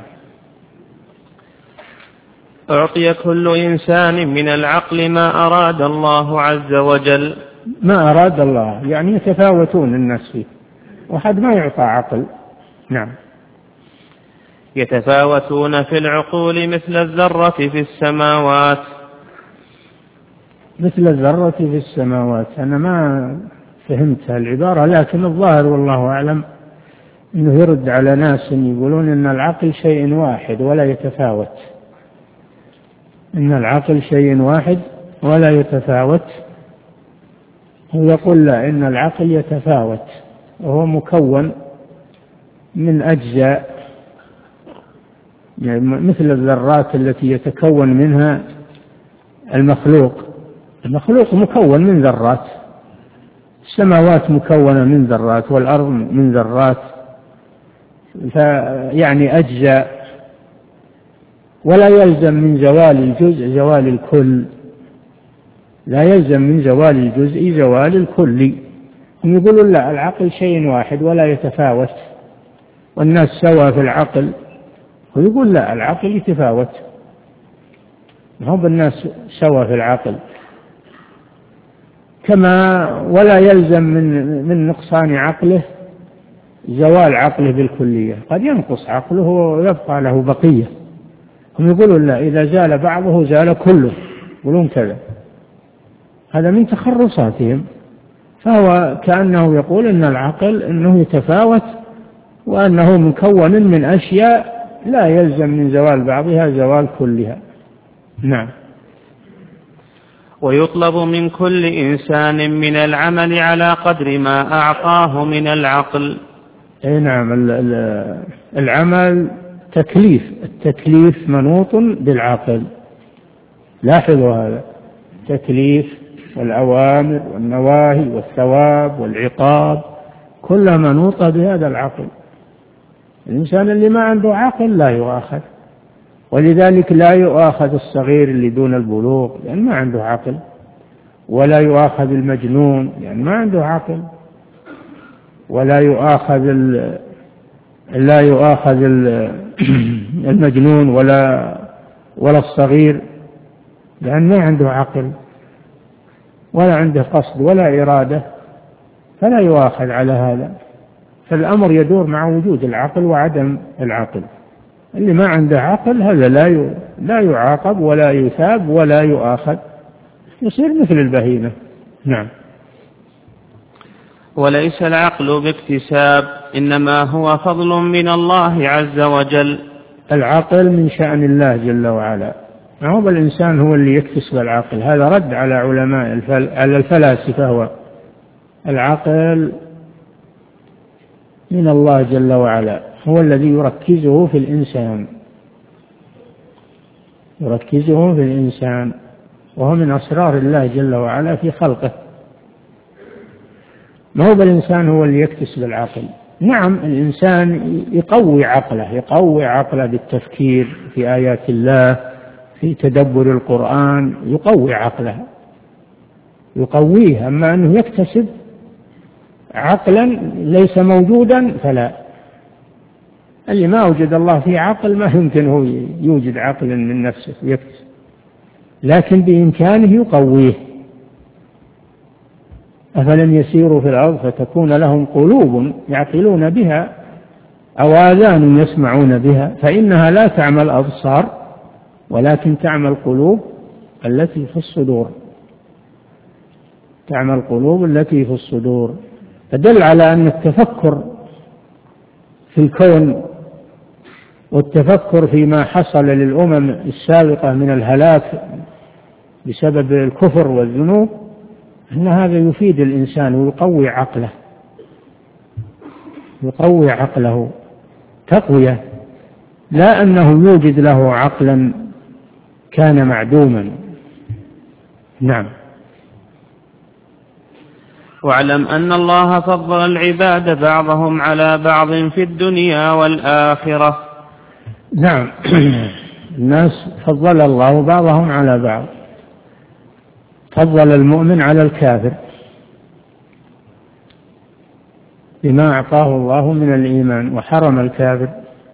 أعطي كل إنسان من العقل ما أراد الله عز وجل. ما أراد الله يعني يتفاوتون الناس فيه، وحد ما يعطى عقل. نعم. يتفاوتون في العقول مثل الذرة في السماوات. مثل الذرة في السماوات، أنا ما فهمت العبارة، لكن الظاهر والله أعلم أنه يرد على ناس يقولون أن العقل شيء واحد ولا يتفاوت، إن العقل شيء واحد ولا يتفاوت. هو يقول لا، إن العقل يتفاوت، وهو مكون من أجزاء، يعني مثل الذرات التي يتكون منها المخلوق. المخلوق مكون من ذرات، السماوات مكونة من ذرات والأرض من ذرات، فيعني أجزاء، ولا يلزم من زوال الجزء زوال الكل، لا يلزم من زوال الجزء زوال الكل. هم يقولون لا، العقل شيء واحد ولا يتفاوت، والناس سوا في العقل، ويقول لا، العقل يتفاوت، هم الناس سوا في العقل. كما ولا يلزم من من نقصان عقله زوال عقله بالكلية، قد ينقص عقله ويبقى له بقية. هم يقولون لا، إذا زال بعضه زال كله، يقولون كذا. هذا من تخرصاتهم، فهو كأنه يقول إن العقل إنه يتفاوت، وأنه مكون من أشياء لا يلزم من زوال بعضها زوال كلها. نعم. ويطلب من كل إنسان من العمل على قدر ما أعطاه من العقل. أي نعم، العمل تكليف، التكليف منوط بالعقل، لاحظوا هذا، تكليف والأوامر والنواهي والثواب والعقاب كلها منوطة بهذا العقل. الإنسان اللي ما عنده عقل لا يؤاخذ، ولذلك لا يؤاخذ الصغير اللي دون البلوغ لأن ما عنده عقل، ولا يؤاخذ المجنون لأن ما عنده عقل، ولا يؤاخذ ال... لا يؤاخذ المجنون ولا ولا الصغير لأن ما عنده عقل ولا عنده قصد ولا إرادة، فلا يؤاخذ على هذا. فالأمر يدور مع وجود العقل وعدم العقل. اللي ما عنده عقل هذا لا لا يعاقب ولا يثاب ولا يؤاخذ، يصير مثل البهيمة. نعم. وليس العقل باكتساب، إنما هو فضل من الله عز وجل. العقل من شأن الله جل وعلا، ما هو الإنسان هو اللي يكتسب العقل. هذا رد على علماء الفل... على الفلاسفة. هو العقل من الله جل وعلا، هو الذي يركزه في الإنسان، يركزه في الإنسان، وهو من أسرار الله جل وعلا في خلقه. ما هو بالإنسان هو اللي يكتسب العقل. نعم، الإنسان يقوي عقله، يقوي عقله بالتفكير في آيات الله، في تدبر القرآن، يقوي عقله، يقويه. أما أنه يكتسب عقلا ليس موجودا فلا. اللي ما وجد الله فيه عقل ما يمكن هو يوجد عقلا من نفسه يكتسب، لكن بإمكانه يقويه. أفلم يسيروا في الأرض فتكون لهم قلوب يعقلون بها أو آذان يسمعون بها فإنها لا تعمى الأبصار ولكن تعمى القلوب التي في الصدور، تعمى القلوب التي في الصدور. فدل على أن التفكر في الكون والتفكر فيما حصل للأمم السابقة من الهلاك بسبب الكفر والذنوب أن هذا يفيد الإنسان ويقوي عقله، يقوي عقله تقوية، لا أنه يوجد له عقلا كان معدوما. نعم. واعلم أن الله فضل العباد بعضهم على بعض في الدنيا والآخرة. نعم، الناس فضل الله بعضهم على بعض، فضل المؤمن على الكافر بما أعطاه الله من الإيمان وحرم الكافر،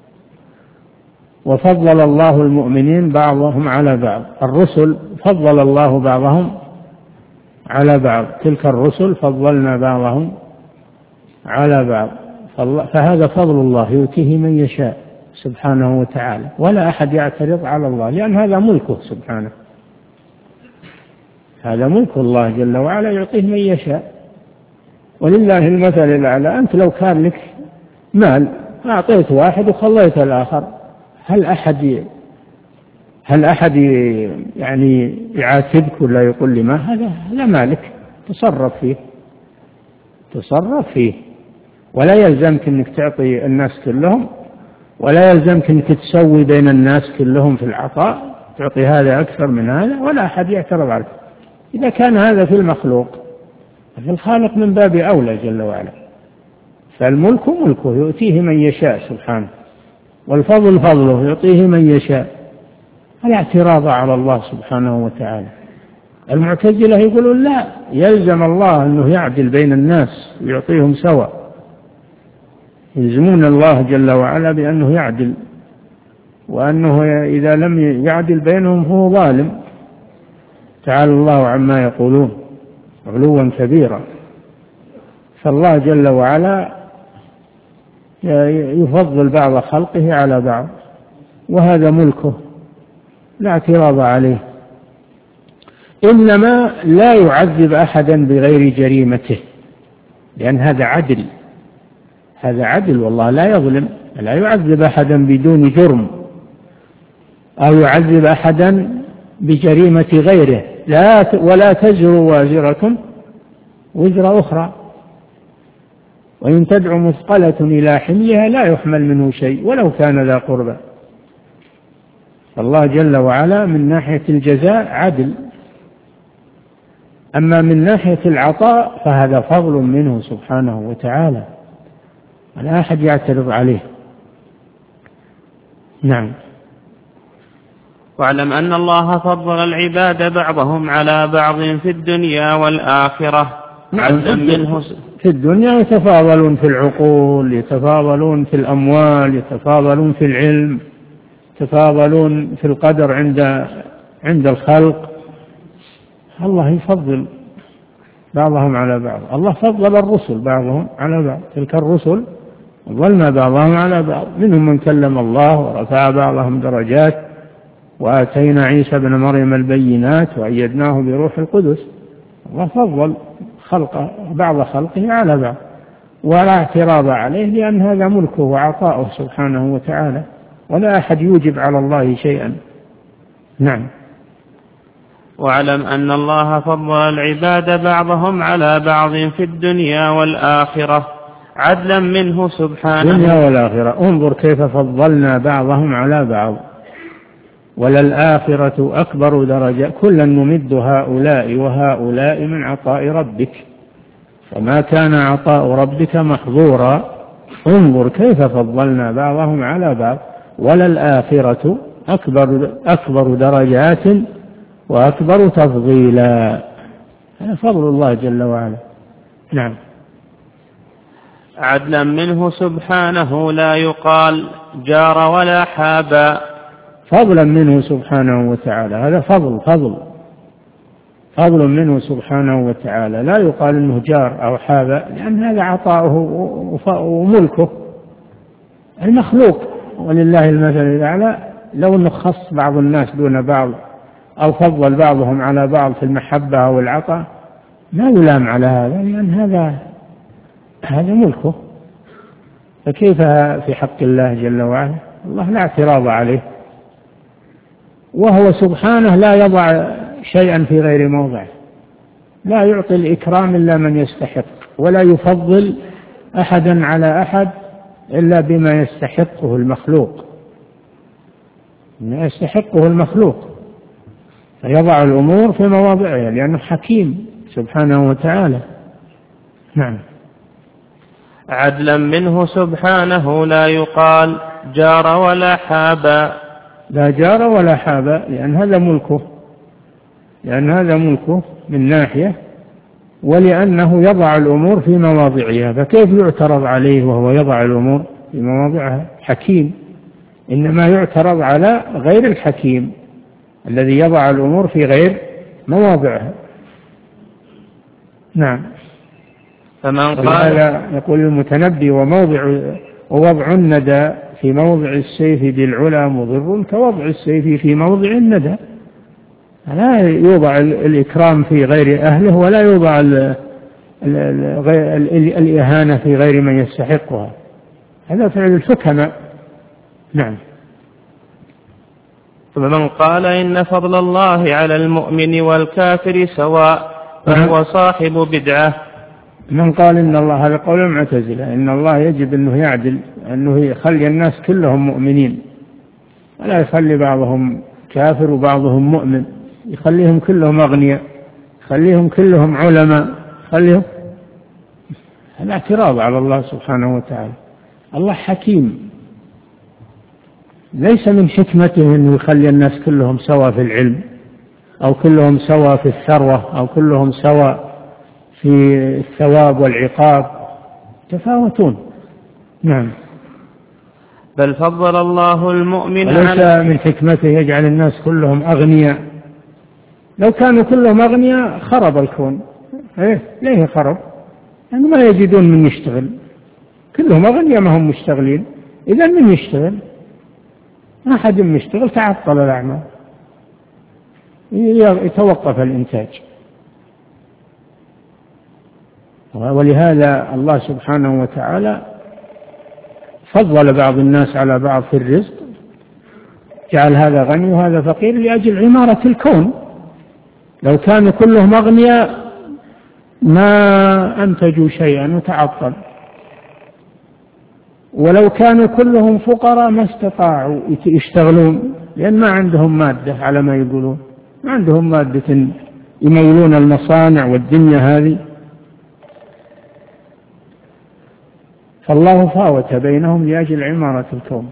وفضل الله المؤمنين بعضهم على بعض. الرسل فضل الله بعضهم على بعض، تلك الرسل فضلنا بعضهم على بعض، فهذا فضل الله يؤتيه من يشاء سبحانه وتعالى، ولا أحد يعترض على الله لأن هذا ملكه سبحانه، هذا ملك الله جل وعلا يعطيه من يشاء. ولله المثل الأعلى. أنت لو كان لك مال أعطيت واحد وخليت الآخر، هل أحد هل أحد يعني يعاتبك ولا يقول لي ما هذا لا مالك، تصرف فيه تصرف فيه ولا يلزمك أنك تعطي الناس كلهم، ولا يلزمك أنك تسوي بين الناس كلهم في العطاء، تعطي هذا أكثر من هذا ولا أحد يعترض عليك. إذا كان هذا في المخلوق، في الخالق من باب أولى جل وعلا. فالملك ملكه يؤتيه من يشاء سبحانه، والفضل فضله يعطيه من يشاء، فلا اعتراض على الله سبحانه وتعالى. المعتزلة يقولون لا، يلزم الله أنه يعدل بين الناس ويعطيهم سواء، يلزمون الله جل وعلا بأنه يعدل، وأنه إذا لم يعدل بينهم هو ظالم. تعالى الله عما يقولون علوا كبيرا. فالله جل وعلا يفضل بعض خلقه على بعض، وهذا ملكه لا اعتراض عليه. إنما لا يعذب أحدا بغير جريمته، لأن هذا عدل، هذا عدل، والله لا يظلم، لا يعذب أحدا بدون جرم، أو يعذب أحدا بجريمة غيره. لا ولا تزر وازرة وزر أخرى، وإن تدع مثقلة إلى حملها لا يحمل منه شيء ولو كان ذا قربى. فالله جل وعلا من ناحية الجزاء عدل، أما من ناحية العطاء فهذا فضل منه سبحانه وتعالى، ولا أحد يعترض عليه. نعم. واعلم أن الله فضل العباد بعضهم على بعض في الدنيا والآخرة. نعم. منه في الدنيا يتفاضلون في العقول، يتفاضلون في الأموال، يتفاضلون في العلم، يتفاضلون في القدر عند عند الخلق. الله يفضل بعضهم على بعض. الله فضل الرسل بعضهم على بعض، تلك الرسل فضلنا بعضهم على بعض، منهم من كلم الله ورفع بعضهم درجات، وآتينا عيسى بن مريم البينات وأيدناه بروح القدس. الله فضل خلق بعض خلقه على بعض، ولا اعتراض عليه، لأن هذا ملكه وعطاؤه سبحانه وتعالى، ولا أحد يوجب على الله شيئا. نعم. واعلم أن الله فضل العباد بعضهم على بعض في الدنيا والآخرة عدلا منه سبحانه. الدنيا والآخرة، انظر كيف فضلنا بعضهم على بعض. وللآخرة أكبر درجة، كلا نمد هؤلاء وهؤلاء من عطاء ربك، وما كان عطاء ربك محظورا. انظر كيف فضلنا بعضهم على بعض. وللآخرة أكبر, أكبر درجات وأكبر تفضيلا. هذا فضل الله جل وعلا. نعم. عدلا منه سبحانه لا يقال جار ولا حابا. فضلا منه سبحانه وتعالى، هذا فضل فضل فضل منه سبحانه وتعالى، لا يقال انه جار او حابا، لان هذا عطاؤه وملكه المخلوق. ولله المثل الاعلى، لو انه خص بعض الناس دون بعض او فضل بعضهم على بعض في المحبه او العطاء ما يلام على هذا، لان هذا هذا ملكه. فكيف في حق الله جل وعلا؟ الله لا اعتراض عليه، وهو سبحانه لا يضع شيئا في غير موضعه، لا يعطي الإكرام إلا من يستحق، ولا يفضل أحدا على أحد إلا بما يستحقه المخلوق، ما يستحقه المخلوق، فيضع الأمور في مواضعها لأنه حكيم سبحانه وتعالى. نعم. عدلا منه سبحانه لا يقال جار ولا حابا. لا جار ولا حابا، لأن هذا ملكه، لأن هذا ملكه من ناحية، ولأنه يضع الأمور في مواضعها، فكيف يعترض عليه وهو يضع الأمور في مواضعها؟ حكيم. إنما يعترض على غير الحكيم الذي يضع الأمور في غير مواضعها. نعم. فمن قال يقول المتنبي وموضع ووضع الندى في موضع السيف بالعلا مضر كوضع السيف في موضع الندى. لا يوضع الإكرام في غير أهله، ولا يوضع ال ال ال الإهانة في غير من يستحقها، هذا فعل الحكماء. نعم. فمن قال إن فضل الله على المؤمن والكافر سواء فهو صاحب بدعة. من قال إن الله، هذا قول المعتزلة، إن الله يجب أنه يعدل، أنه يخلي الناس كلهم مؤمنين ولا يخلي بعضهم كافر وبعضهم مؤمن، يخليهم كلهم أغنياء، يخليهم كلهم علماء، يخليهم. هذا اعتراض على الله سبحانه وتعالى. الله حكيم، ليس من حكمته أنه يخلي الناس كلهم سوا في العلم أو كلهم سوا في الثروة أو كلهم سوا في الثواب والعقاب، تفاوتون. نعم. بل فضل الله المؤمن وليس على من حكمته يجعل الناس كلهم أغنياء. لو كانوا كلهم أغنياء خرب الكون. إيه ليه خرب؟ يعني ما يجدون من يشتغل، كلهم أغنياء ما هم مشتغلين، إذا من يشتغل؟ ما أحد يشتغل، تعطل الأعمال، يتوقف الإنتاج. ولهذا الله سبحانه وتعالى فضل بعض الناس على بعض في الرزق، جعل هذا غني وهذا فقير لأجل عمارة الكون. لو كانوا كلهم أغنياء ما أنتجوا شيئا وتعطل، ولو كانوا كلهم فقراء ما استطاعوا يشتغلون، لأن ما عندهم مادة، على ما يقولون ما عندهم مادة يمولون المصانع والدنيا هذه. فالله فاوت بينهم لأجل عمارة الكون.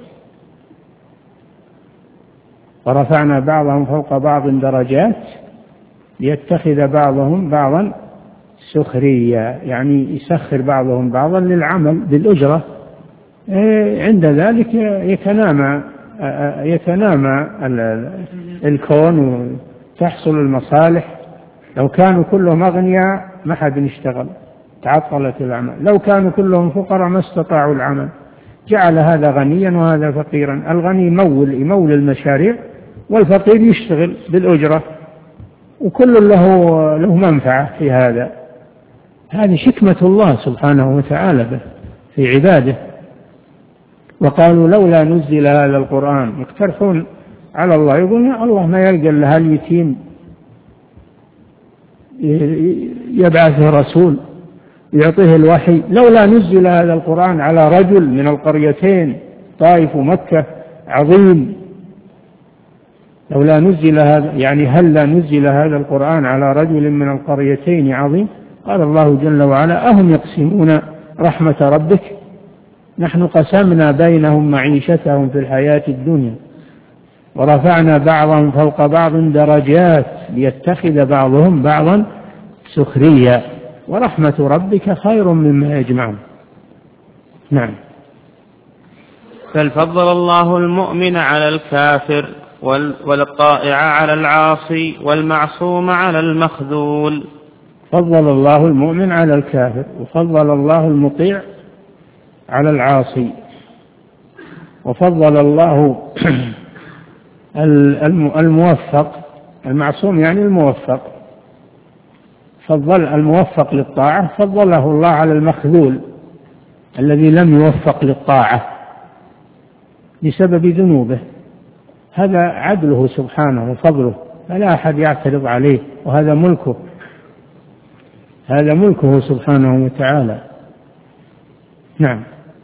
ورفعنا بعضهم فوق بعض درجات ليتخذ بعضهم بعضا سخريا، يعني يسخر بعضهم بعضا للعمل بالأجرة. عند ذلك يتنامى يتنامى الكون وتحصل المصالح. لو كانوا كلهم أغنياء ما حد يشتغل، تعطلت العمل. لو كانوا كلهم فقراء ما استطاعوا العمل. جعل هذا غنيا وهذا فقيرا، الغني يمول يمول المشاريع، والفقير يشتغل بالأجرة، وكل له له منفعة في هذا. هذه حكمة الله سبحانه وتعالى في عباده. وقالوا لولا نزل هذا القرآن، يقترحون على الله، يقولون الله ما يلقى لها اليتيم يبعثه رسول يعطيه الوحي، لولا نزل هذا القرآن على رجل من القريتين طائف ومكة عظيم. لولا نزل هذا، يعني هل لا نزل هذا القرآن على رجل من القريتين عظيم. قال الله جل وعلا أهم يقسمون رحمة ربك نحن قسمنا بينهم معيشتهم في الحياة الدنيا ورفعنا بعضهم فوق بعض درجات ليتخذ بعضهم بعضا سخريا ورحمة ربك خير مما يجمعون. نعم. بل فضل الله المؤمن على الكافر والطائع على العاصي والمعصوم على المخذول. فضل الله المؤمن على الكافر، وفضل الله المطيع على العاصي، وفضل الله الموفق، المعصوم يعني الموفق، فضل الموفق للطاعة فضله الله على المخذول الذي لم يوفق للطاعة بسبب ذنوبه. هذا عدله سبحانه وفضله، فلا أحد يعترض عليه، وهذا ملكه، هذا ملكه سبحانه وتعالى. نعم.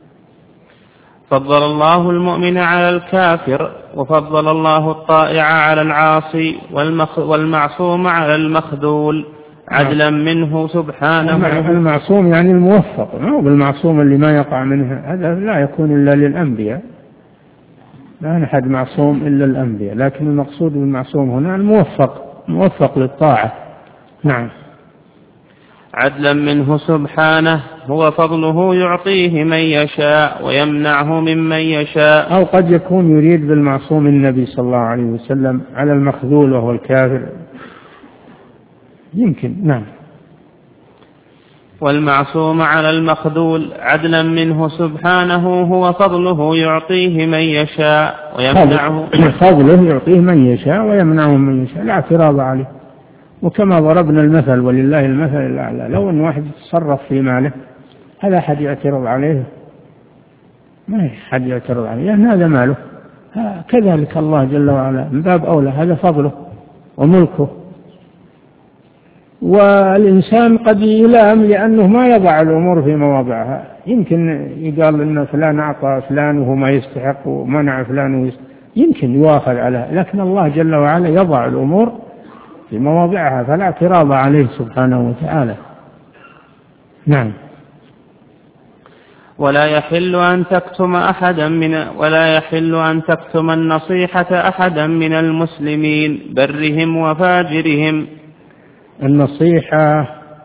فضل الله المؤمن على الكافر، وفضل الله الطائع على العاصي والمعصوم على المخذول عدلا منه سبحانه. المعصوم يعني الموفق، ما هو بالمعصوم اللي ما يقع منه، هذا لا يكون إلا للأنبياء، لا أحد معصوم إلا الأنبياء، لكن المقصود بالمعصوم هنا الموفق، موفق للطاعة. نعم. عدلا منه سبحانه، هو فضله يعطيه من يشاء ويمنعه ممن يشاء. أو قد يكون يريد بالمعصوم النبي صلى الله عليه وسلم على المخذول وهو الكافر، يمكن. نعم. والمعصوم على المخذول عدلا منه سبحانه، هو فضله يعطيه من يشاء ويمنعه فضله يعطيه من يشاء ويمنعه من يشاء، لا اعتراض عليه. وكما ضربنا المثل ولله المثل الأعلى، لو أن واحد يتصرف في ماله هذا أحد يعترض عليه؟ ما أحد يعترض عليه، لأن هذا ماله. كذلك الله جل وعلا من باب أولى، هذا فضله وملكه. والإنسان قد يلام لأنه ما يضع الأمور في مواضعها. يمكن يقال إن فلان أعطى فلان وهو ما يستحق ومنع فلان ويستحق، يمكن يواخذ على، لكن الله جل وعلا يضع الأمور في مواضعها فلا اعتراض عليه سبحانه وتعالى. نعم. ولا يحل أن تكتم أحدا من ولا يحل أن تكتم النصيحة أحدا من المسلمين برهم وفاجرهم. النصيحة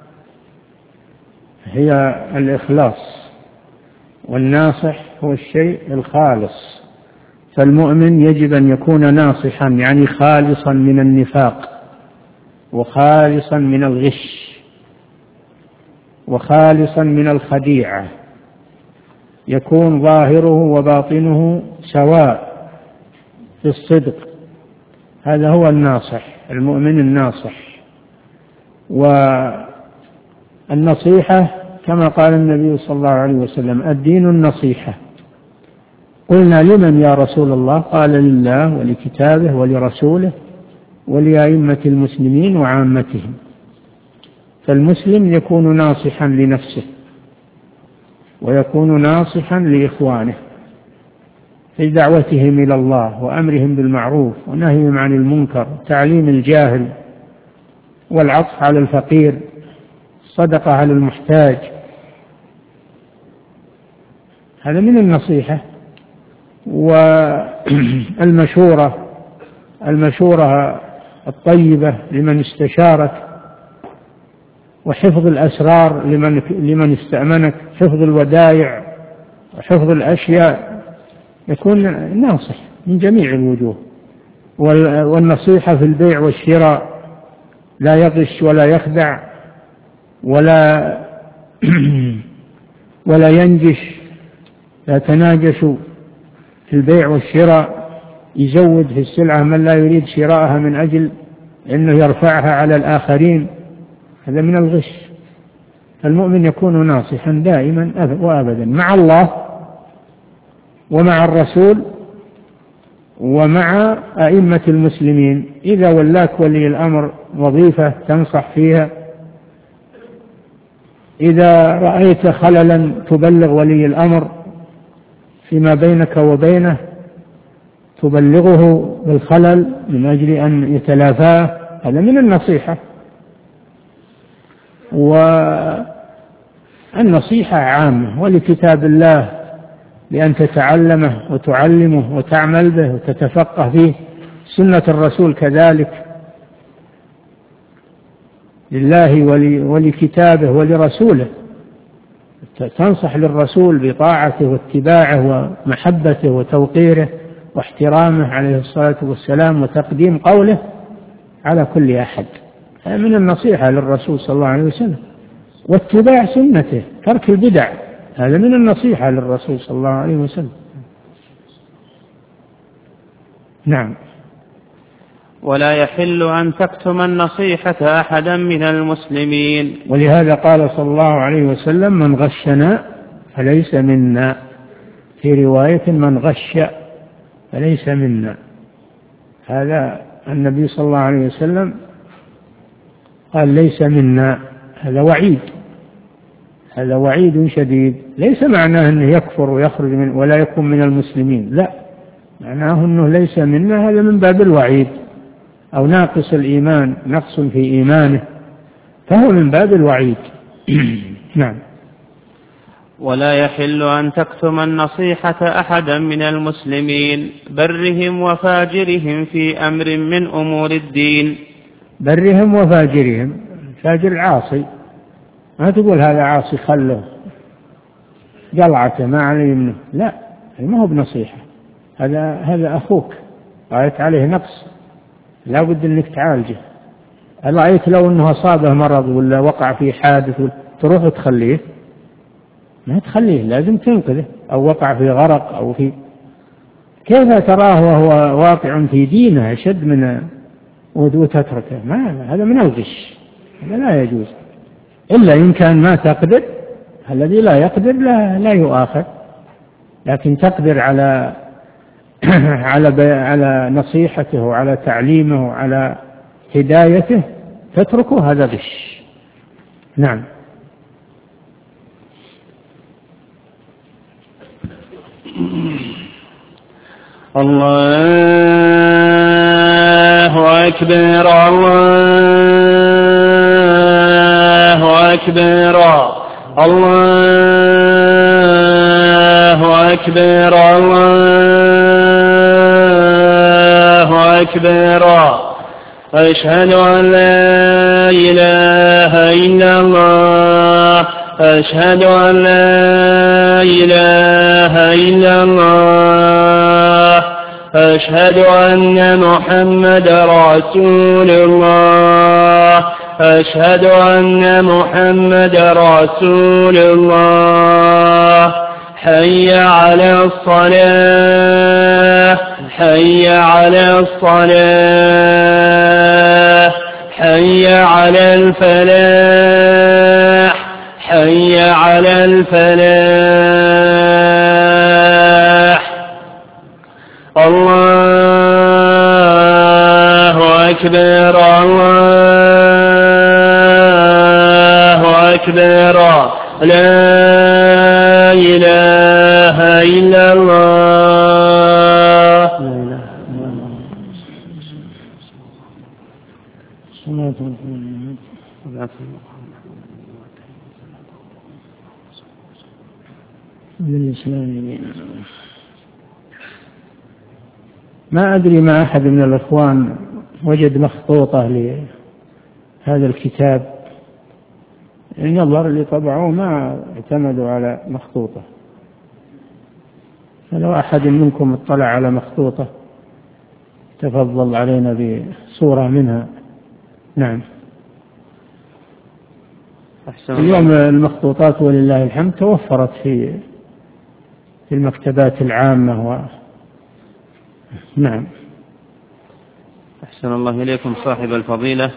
هي الإخلاص، والناصح هو الشيء الخالص، فالمؤمن يجب أن يكون ناصحا يعني خالصا من النفاق وخالصا من الغش وخالصا من الخديعة، يكون ظاهره وباطنه سواء في الصدق. هذا هو الناصح، المؤمن الناصح. والنصيحة كما قال النبي صلى الله عليه وسلم: الدين النصيحة. قلنا: لمن يا رسول الله؟ قال: لله ولكتابه ولرسوله ولأئمة المسلمين وعامتهم. فالمسلم يكون ناصحا لنفسه ويكون ناصحا لإخوانه في دعوتهم إلى الله وأمرهم بالمعروف ونهيهم عن المنكر، تعليم الجاهل والعطف على الفقير، الصدقة على المحتاج. هذا من النصيحة. والمشورة المشورة الطيبة لمن استشارك، وحفظ الأسرار لمن لمن استأمنك، حفظ الودائع وحفظ الأشياء، يكون ناصح من جميع الوجوه. والنصيحة في البيع والشراء، لا يغش ولا يخدع ولا ولا ينجش، لا تناجشوا في البيع والشراء، يزود في السلعة من لا يريد شراءها من أجل أنه يرفعها على الآخرين، هذا من الغش. فالمؤمن يكون ناصحا دائما وأبدا مع الله ومع الرسول ومع أئمة المسلمين. إذا ولاك ولي الأمر وظيفة تنصح فيها، إذا رأيت خللا تبلغ ولي الأمر فيما بينك وبينه، تبلغه بالخلل من أجل أن يتلافاه، هذا من النصيحة. والنصيحة عامة، ولكتاب الله لأن تتعلمه وتعلمه وتعمل به وتتفقه فيه، سنة الرسول كذلك، لله ولكتابه ولرسوله، تنصح للرسول بطاعته واتباعه ومحبته وتوقيره واحترامه عليه الصلاة والسلام وتقديم قوله على كل أحد، هذا من النصيحة للرسول صلى الله عليه وسلم. واتباع سنته، ترك البدع، هذا من النصيحة للرسول صلى الله عليه وسلم. نعم. ولا يحل أن تكتم النصيحة أحدا من المسلمين. ولهذا قال صلى الله عليه وسلم: من غشنا فليس منا، في رواية: من غش فليس منا. هذا النبي صلى الله عليه وسلم قال: ليس منا، هذا وعيد، هذا وعيد شديد. ليس معناه أنه يكفر ويخرج من ولا يكون من المسلمين، لا، معناه أنه ليس منا، هذا من باب الوعيد، أو ناقص الإيمان، نقص في إيمانه، فهو من باب الوعيد. نعم. ولا يحل أن تكتم النصيحة أحدا من المسلمين برهم وفاجرهم في أمر من أمور الدين. برهم وفاجرهم، فاجر عاصي، ما تقول هذا عاصي خله قلعته ما عليه منه، لا، ما هو بنصيحة، هذا هذا أخوك رأيت عليه نقص لا بد أنك تعالجه. رأيت لو أنه أصابه مرض ولا وقع في حادث تروح تخليه؟ ما تخليه، لازم تنقذه. أو وقع في غرق أو في، كيف تراه وهو واقع في دينه أشد من وتتركه؟ ما هذا من الغش، هذا لا يجوز، إلا إن كان ما تقدر. الذي لا يقدر لا, لا يؤاخذ، لكن تقدر على على على نصيحته وعلى تعليمه وعلى هدايته، تتركه هذا غش. نعم. الله أكبر الله أكبر الله أكبر الله أكبر. أشهد أن لا إله إلا الله أشهد أن لا إله إلا الله أشهد أن محمد رسول الله أشهد أن محمد رسول الله. حي على الصلاة حي على الصلاة حي على الفلاح حي على الفلاح. الله أكبر الله أكبر. لا إله إلا الله. ما أدري ما أحد من الإخوان وجد مخطوطة لهذا الكتاب. النظر اللي طبعوه ما اعتمدوا على مخطوطة، فلو أحد منكم اطلع على مخطوطة تفضل علينا بصورة منها. نعم. اليوم المخطوطات ولله الحمد توفرت في في المكتبات العامة و... نعم. أحسن الله إليكم صاحب الفضيلة.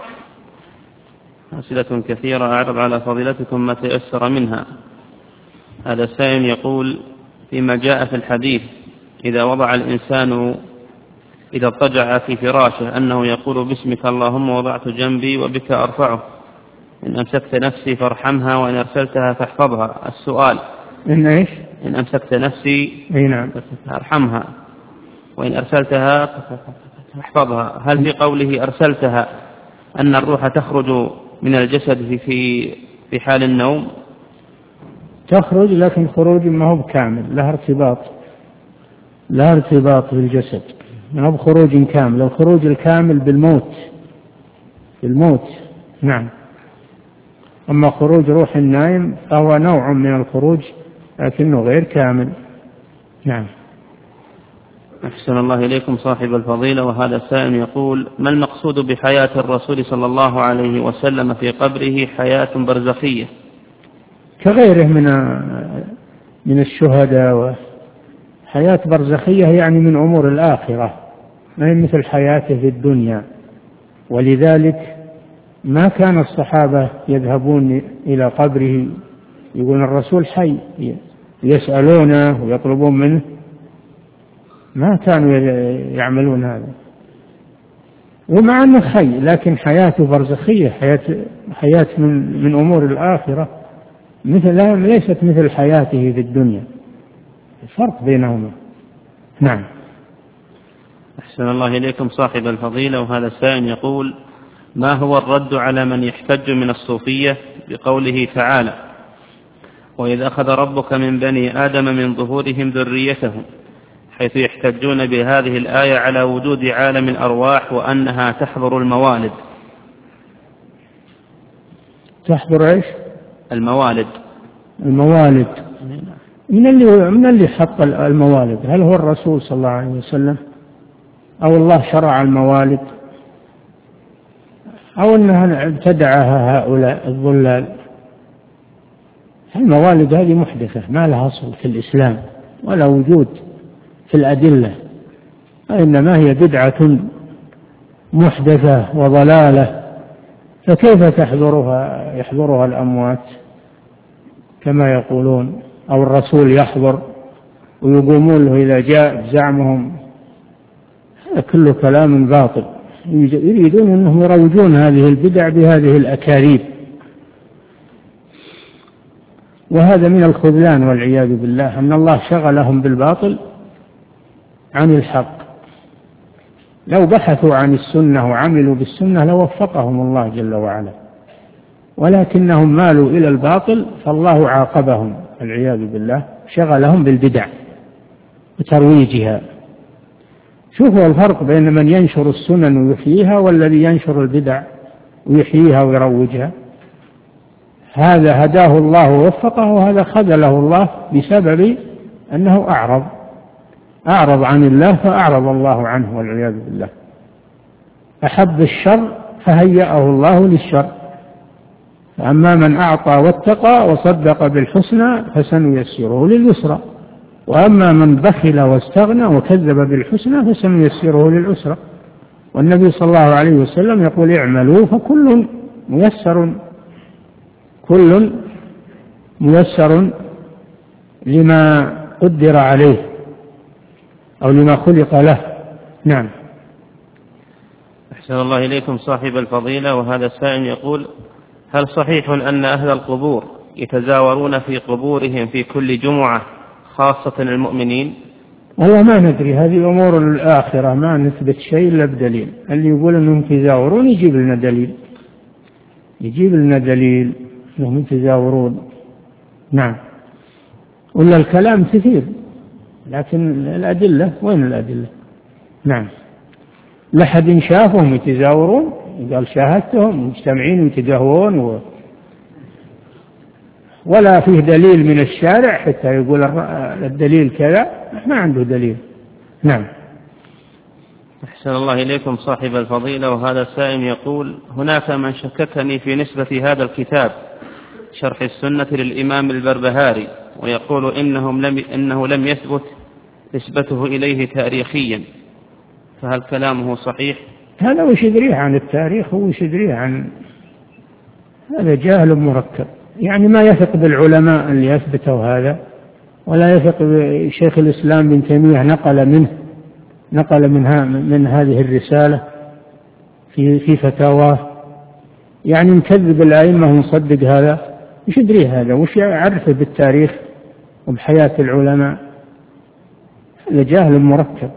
أسئلة كثيرة أعرض على فضيلتكم ما تيسر منها. هذا السائل يقول: فيما جاء في الحديث إذا وضع الإنسان إذا اضطجع في فراشه أنه يقول باسمك اللهم وضعت جنبي وبك أرفعه، إن أمسكت نفسي فارحمها وإن أرسلتها فاحفظها. السؤال: إن إيش؟ إن أمسكت نفسي نعم فارحمها وإن أرسلتها فاحفظها، هل في قوله أرسلتها أن الروح تخرج من الجسد في في حال النوم؟ تخرج، لكن خروج ما هو كامل، لها ارتباط لها ارتباط بالجسد، ما هو بخروج كامل. الخروج الكامل بالموت بالموت نعم. أما خروج روح النائم فهو نوع من الخروج لكنه غير كامل. نعم. أحسن الله إليكم صاحب الفضيلة. وهذا السائل يقول: ما المقصود بحياة الرسول صلى الله عليه وسلم في قبره حياة برزخية كغيره من من الشهداء؟ وحياة برزخية يعني من أمور الآخرة، ما هي مثل حياته في الدنيا. ولذلك ما كان الصحابة يذهبون إلى قبره يقول الرسول حي، يسألونه ويطلبون منه، ما كانوا يعملون هذا. ومع أنه حي لكن حياته برزخية، حياة حياة من من أمور الآخرة، مثل ليست مثل حياته في الدنيا، الفرق بينهما. نعم. أحسن الله إليكم صاحب الفضيلة. وهذا السائل يقول: ما هو الرد على من يحتج من الصوفية بقوله تعالى: وإذ أخذ ربك من بني آدم من ظهورهم ذريتهم، حيث يحتجون بهذه الآية على وجود عالم الأرواح وأنها تحضر الموالد؟ تحضر إيش؟ الموالد. الموالد من اللي من اللي حط الموالد؟ هل هو الرسول صلى الله عليه وسلم أو الله شرع الموالد أو أنها ابتدعها هؤلاء الضلال؟ الموالد هذه محدثة ما لها أصل في الإسلام ولا وجود في الأدلة، إنما هي بدعة محدثة وضلالة، فكيف تحضرها يحضرها الأموات كما يقولون، أو الرسول يحضر ويقومون له إذا جاء بزعمهم؟ هذا كله كلام باطل. يريدون أنهم يروجون هذه البدع بهذه الأكاذيب، وهذا من الخذلان والعياذ بالله، أن الله شغلهم بالباطل عن الحق. لو بحثوا عن السنة وعملوا بالسنة لوفقهم الله جل وعلا، ولكنهم مالوا إلى الباطل فالله عاقبهم والعياذ بالله، شغلهم بالبدع وترويجها. شوفوا الفرق بين من ينشر السنن ويحييها والذي ينشر البدع ويحييها ويروجها. هذا هداه الله ووفقه، وهذا خذله الله بسبب أنه أعرض أعرض عن الله فأعرض الله عنه والعياذ بالله. أحب الشر فهيأه الله للشر. فأما من أعطى واتقى وصدق بالحسنى فسنيسره لليسرى، وأما من بخل واستغنى وكذب بالحسنى فسنيسره للعسرى. والنبي صلى الله عليه وسلم يقول اعملوا فكل ميسر كل ميسر لما قدر عليه أو لما خلق له. نعم. أحسن الله إليكم صاحب الفضيلة، وهذا السائل يقول: هل صحيح أن أهل القبور يتزاورون في قبورهم في كل جمعة خاصة المؤمنين؟ والله ما ندري، هذه أمور الآخرة ما نثبت شيء إلا بدليل. اللي يقول أنهم يتزاورون يجيب لنا دليل يجيب لنا دليل أنهم يتزاورون. نعم. ولا الكلام كثير لكن الأدلة وين الأدلة؟ نعم. لحد شافهم يتزاورون قال شاهدتهم مجتمعين يتقهوون و... ولا فيه دليل من الشارع حتى يقول الدليل كذا، ما عنده دليل. نعم. أحسن الله إليكم صاحب الفضيلة، وهذا السائل يقول: هناك من شككني في نسبة هذا الكتاب شرح السنة للإمام البربهاري، ويقول إنهم لم إنه لم يثبت نسبته إليه تاريخيا، فهل كلامه صحيح؟ هذا وش يدريه عن التاريخ وش يدريه عن هذا؟ جاهل مركب، يعني ما يثق بالعلماء اللي يثبتوا هذا، ولا يثق بشيخ الإسلام بن تيمية نقل منه نقل منها من هذه الرسالة في في فتاواه، يعني نكذب الأئمة ونصدق هذا. وش يدريه هذا؟ وش يعرفه بالتاريخ وبحياة العلماء؟ هذا جاهل مركب،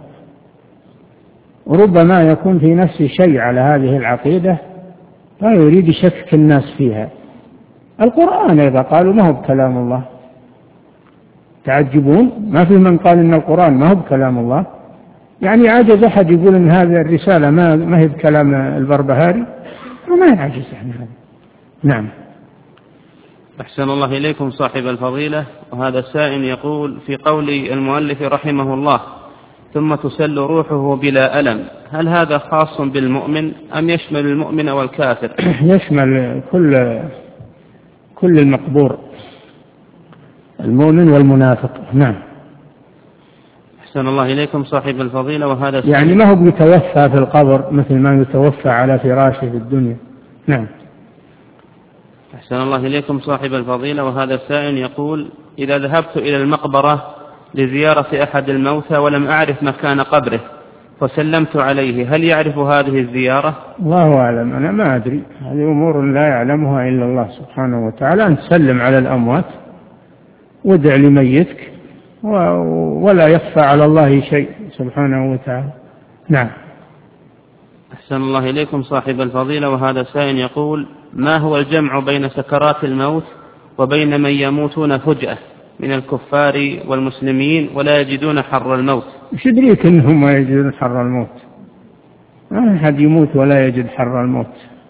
وربما يكون في نفسه شيء على هذه العقيدة فيريد يشكك الناس فيها. القرآن إذا قالوا ما هو بكلام الله تعجبون، ما في من قال إن القرآن ما هو بكلام الله، يعني عاجز أحد يقول إن هذه الرسالة ما ما هي بكلام البربهاري، وما يعجز عن هذا. نعم. أحسن الله إليكم صاحب الفضيلة، وهذا السائل يقول: في قول المؤلف رحمه الله ثم تسل روحه بلا ألم، هل هذا خاص بالمؤمن أم يشمل المؤمن والكافر؟ يشمل كل كل المقبور، المؤمن والمنافق. نعم. أحسن الله إليكم صاحب الفضيلة، وهذا يعني ما هو بيتوفى في القبر مثل ما يتوفى على فراشه في الدنيا. نعم. أحسن الله إليكم صاحب الفضيلة، وهذا السائل يقول: إذا ذهبت إلى المقبرة لزيارة أحد الموتى ولم أعرف مكان قبره فسلمت عليه، هل يعرف هذه الزيارة؟ الله أعلم، أنا ما أدري، هذه أمور لا يعلمها إلا الله سبحانه وتعالى. أن تسلم على الأموات وادع لميتك ولا يخفى على الله شيء سبحانه وتعالى. نعم. أحسن الله إليكم صاحب الفضيلة، وهذا السائل يقول: ما هو الجمع بين سكرات الموت وبين من يموتون فجأة من الكفار والمسلمين ولا يجدون حر الموت؟ مش يدريك إنهم ما يجدون حر الموت؟ ما أحد يموت ولا يجد حر الموت،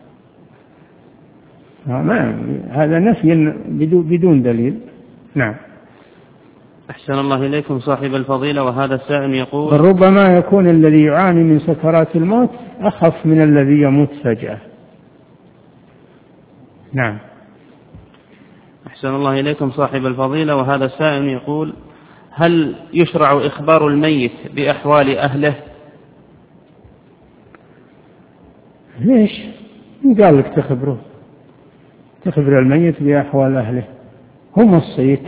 ما هذا نفي بدون دليل. نعم. أحسن الله إليكم صاحب الفضيلة، وهذا السائل يقول: ربما يكون الذي يعاني من سكرات الموت أخف من الذي يموت فجأة. نعم. أحسن الله إليكم صاحب الفضيلة، وهذا السائل يقول: هل يشرع إخبار الميت بأحوال أهله؟ ليش؟ قال لك تخبره تخبر الميت بأحوال أهله، هم الصيت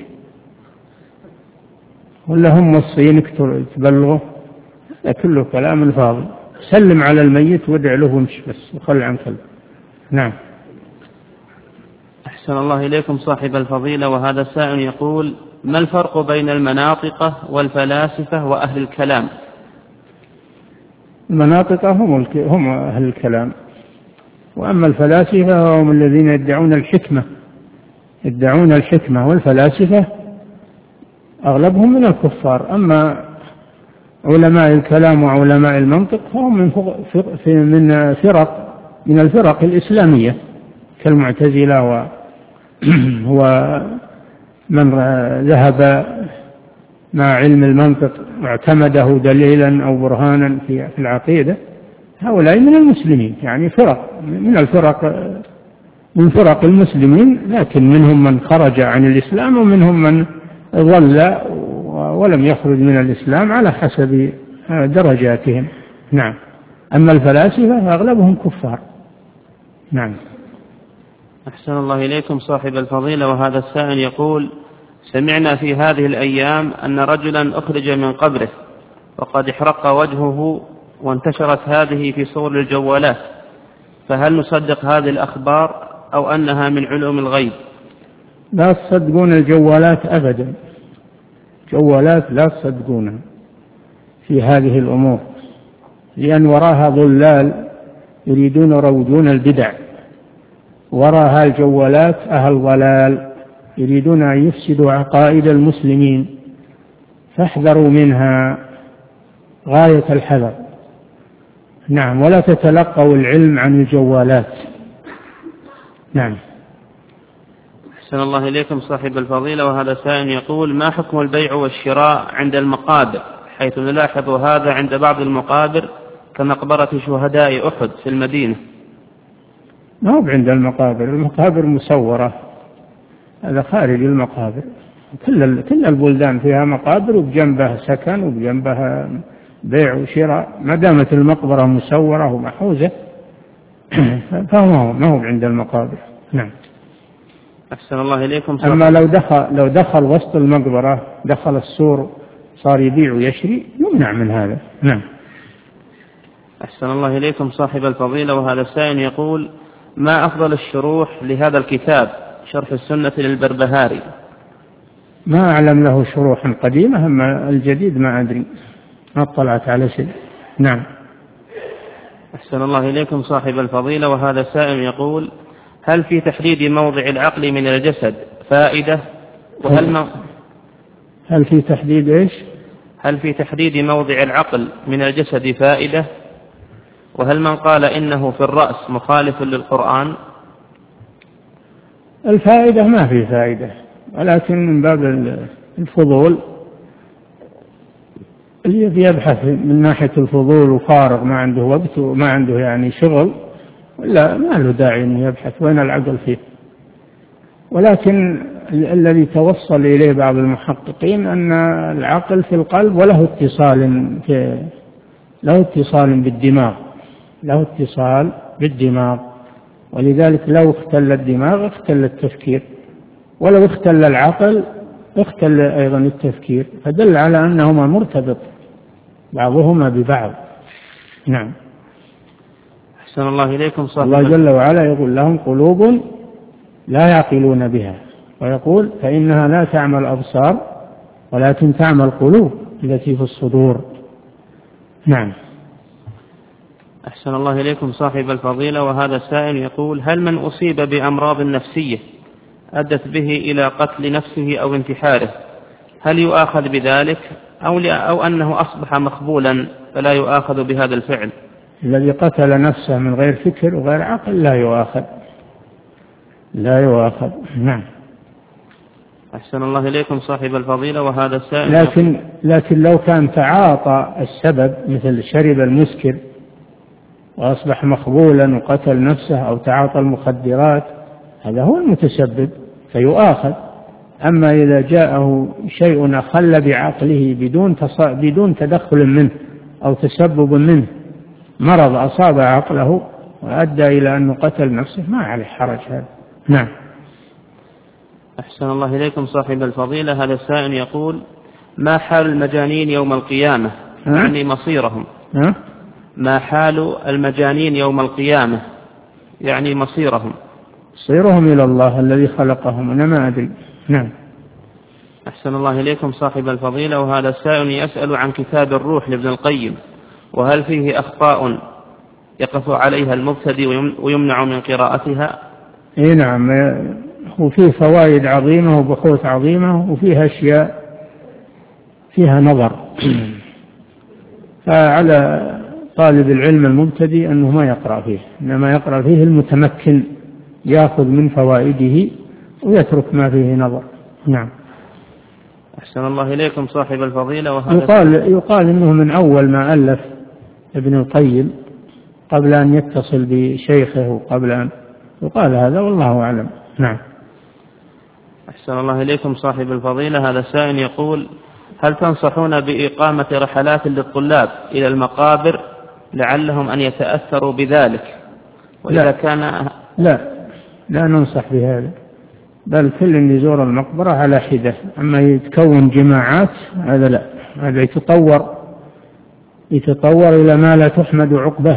ولا هم الصينك تبلغه؟ هذا كله كلام الفاضل. سلم على الميت وادع له وامشي بس وخل عن قلبه. نعم. أحسن الله إليكم صاحب الفضيلة، وهذا السائل يقول: ما الفرق بين المناطق والفلاسفة وأهل الكلام؟ المناطق هم هم أهل الكلام، وأما الفلاسفة هم الذين يدعون الحكمة يدعون الحكمة والفلاسفة أغلبهم من الكفار. أما علماء الكلام وعلماء المنطق هم من من فرق من الفرق الإسلامية كالمعتزلة ومن ذهب مع علم المنطق واعتمده دليلا أو برهانا في العقيدة. هؤلاء من المسلمين، يعني فرق من الفرق من فرق المسلمين، لكن منهم من خرج عن الإسلام ومنهم من ظل ولم يخرج من الإسلام على حسب درجاتهم. نعم. أما الفلاسفة أغلبهم كفار. نعم. أحسن الله إليكم صاحب الفضيلة، وهذا السائل يقول: سمعنا في هذه الأيام أن رجلا أخرج من قبره وقد احرق وجهه وانتشرت هذه في صور الجوالات، فهل نصدق هذه الأخبار أو أنها من علوم الغيب؟ لا تصدقون الجوالات أبدا، جوالات لا تصدقونها في هذه الأمور، لأن وراها ضلال يريدون يروجون البدع، وراها الجوالات أهل ضلال يريدون أن يفسدوا عقائد المسلمين، فاحذروا منها غاية الحذر. نعم. ولا تتلقوا العلم عن الجوالات. نعم. أحسن الله إليكم صاحب الفضيلة، وهذا سائل يقول: ما حكم البيع والشراء عند المقابر، حيث نلاحظ هذا عند بعض المقابر كمقبرة شهداء أحد في المدينة؟ ما هو عند المقابر، المقابر مسورة، هذا خارج المقابر. كل كل البلدان فيها مقابر وبجنبها سكن وبجنبها بيع وشراء، ما دامت المقبرة مسورة ومحوزة فهو ما هو عند المقابر. نعم. أحسن الله إليكم. أما لو دخل لو دخل وسط المقبرة، دخل السور صار يبيع ويشري، يمنع من هذا. نعم. أحسن الله إليكم صاحب الفضيلة، وهذا السائل يقول: ما أفضل الشروح لهذا الكتاب شرح السنة للبربهاري؟ ما أعلم له شروحا قديمة، أما الجديد ما أدري، ما اطلعت على شيء. نعم. أحسن الله إليكم صاحب الفضيلة، وهذا السائل يقول: هل في تحديد موضع العقل من الجسد فائدة؟ وهل م... هل في تحديد إيش؟ هل في تحديد موضع العقل من الجسد فائدة؟ وهل من قال إنه في الرأس مخالف للقرآن؟ الفائدة ما في فائدة، ولكن من باب الفضول، اللي يبحث من ناحية الفضول وفارغ ما عنده وقت وما عنده يعني شغل، لا ما له داعي أن يبحث وين العقل فيه. ولكن الذي توصل إليه بعض المحققين أن العقل في القلب وله اتصال في له اتصال بالدماغ له اتصال بالدماغ ولذلك لو اختل الدماغ اختل التفكير، ولو اختل العقل اختل أيضا التفكير، فدل على أنهما مرتبط بعضهما ببعض. نعم. أحسن الله إليكم صاحب الله جل وعلا يقول: لهم قلوب لا يعقلون بها، ويقول: فإنها لا تعمى الأبصار ولكن تعمى القلوب التي في الصدور. نعم. أحسن الله إليكم صاحب الفضيلة، وهذا السائل يقول: هل من أصيب بأمراض نفسية أدت به إلى قتل نفسه أو انتحاره هل يؤاخذ بذلك أو, أو أنه أصبح مقبولا فلا يؤاخذ بهذا الفعل؟ الذي قتل نفسه من غير فكر وغير عقل لا يؤاخذ لا يؤاخذ. نعم. أحسن الله إليكم صاحب الفضيلة، وهذا السائل لكن, لكن لو كان تعاطى السبب مثل شرب المسكر وأصبح مقبولا وقتل نفسه، أو تعاطى المخدرات، هذا هو المتسبب فيؤاخذ. أما إذا جاءه شيء أخل بعقله بدون بدون تدخل منه أو تسبب منه، مرض أصاب عقله وأدى إلى أنه قتل نفسه، ما عليه حرج هذا. نعم. أحسن الله إليكم صاحب الفضيلة، هذا السائل يقول: ما حال المجانين يوم القيامة، يعني مصيرهم؟ ها؟ ما حال المجانين يوم القيامة، يعني مصيرهم؟ مصيرهم إلى الله الذي خلقهم، أنا ما أدري. نعم. أحسن الله إليكم صاحب الفضيلة، وهذا السائل يسأل عن كتاب الروح لابن القيم، وهل فيه أخطاء يقف عليها المبتدئ ويمنع من قراءتها؟ إيه نعم، وفيه فوائد عظيمة وبحوث عظيمة، وفيها أشياء فيها نظر. فعلى طالب العلم المبتدئ أنه ما يقرأ فيه، إنما يقرأ فيه المتمكن، يأخذ من فوائده ويترك ما فيه نظر. نعم. أحسن الله إليكم صاحب الفضيلة، وهذا يقال, يقال إنه من أول ما ألف ابن القيم قبل أن يتصل بشيخه، قبل أن يقال هذا، والله أعلم. نعم. أحسن الله إليكم صاحب الفضيلة، هذا سائل يقول: هل تنصحون بإقامة رحلات للطلاب إلى المقابر لعلهم أن يتأثروا بذلك؟ وإذا لا. كان لا لا ننصح بهذا، بل كل يزور المقبرة على حدة. أما يتكون جماعات هذا لا، هذا يتطور يتطور إلى ما لا تحمد عقبه،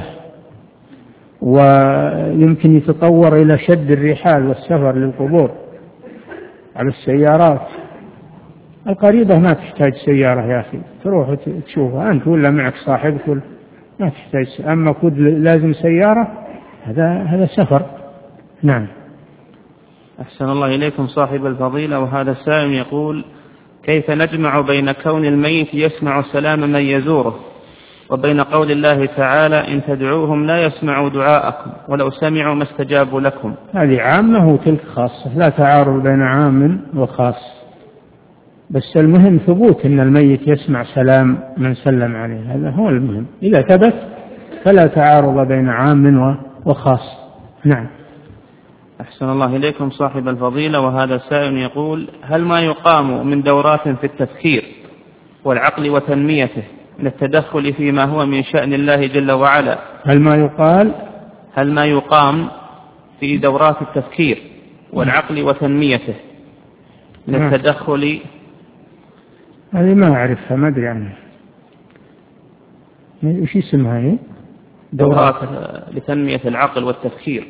ويمكن يتطور إلى شد الرحال والسفر للقبور على السيارات. القريبة ما تحتاج سيارة يا أخي، تروح تشوفها أنت ولا معك صاحبك، ما تحتاج. أما كود لازم سيارة، هذا هذا سفر. نعم. أحسن الله إليكم صاحب الفضيلة، وهذا السائل يقول: كيف نجمع بين كون الميت يسمع سلام من يزوره وبين قول الله تعالى: إن تدعوهم لا يسمعوا دعاءكم ولو سمعوا ما استجابوا لكم؟ هذه عامة وتلك خاصة، لا تعارض بين عام وخاص، بس المهم ثبوت أن الميت يسمع سلام من سلم عليه، هذا هو المهم. إذا ثبت فلا تعارض بين عام وخاص. نعم. أحسن الله إليكم صاحب الفضيلة، وهذا السائل يقول: هل ما يقام من دورات في التفكير والعقل وتنميته من التدخل فيما هو من شأن الله جل وعلا؟ هل ما يقال هل ما يقام في دورات التفكير والعقل وتنميته من التدخل؟ هذه ما أعرفها، ما أدري عنها. إيش اسمها هي؟ دورات لتنمية العقل والتفكير.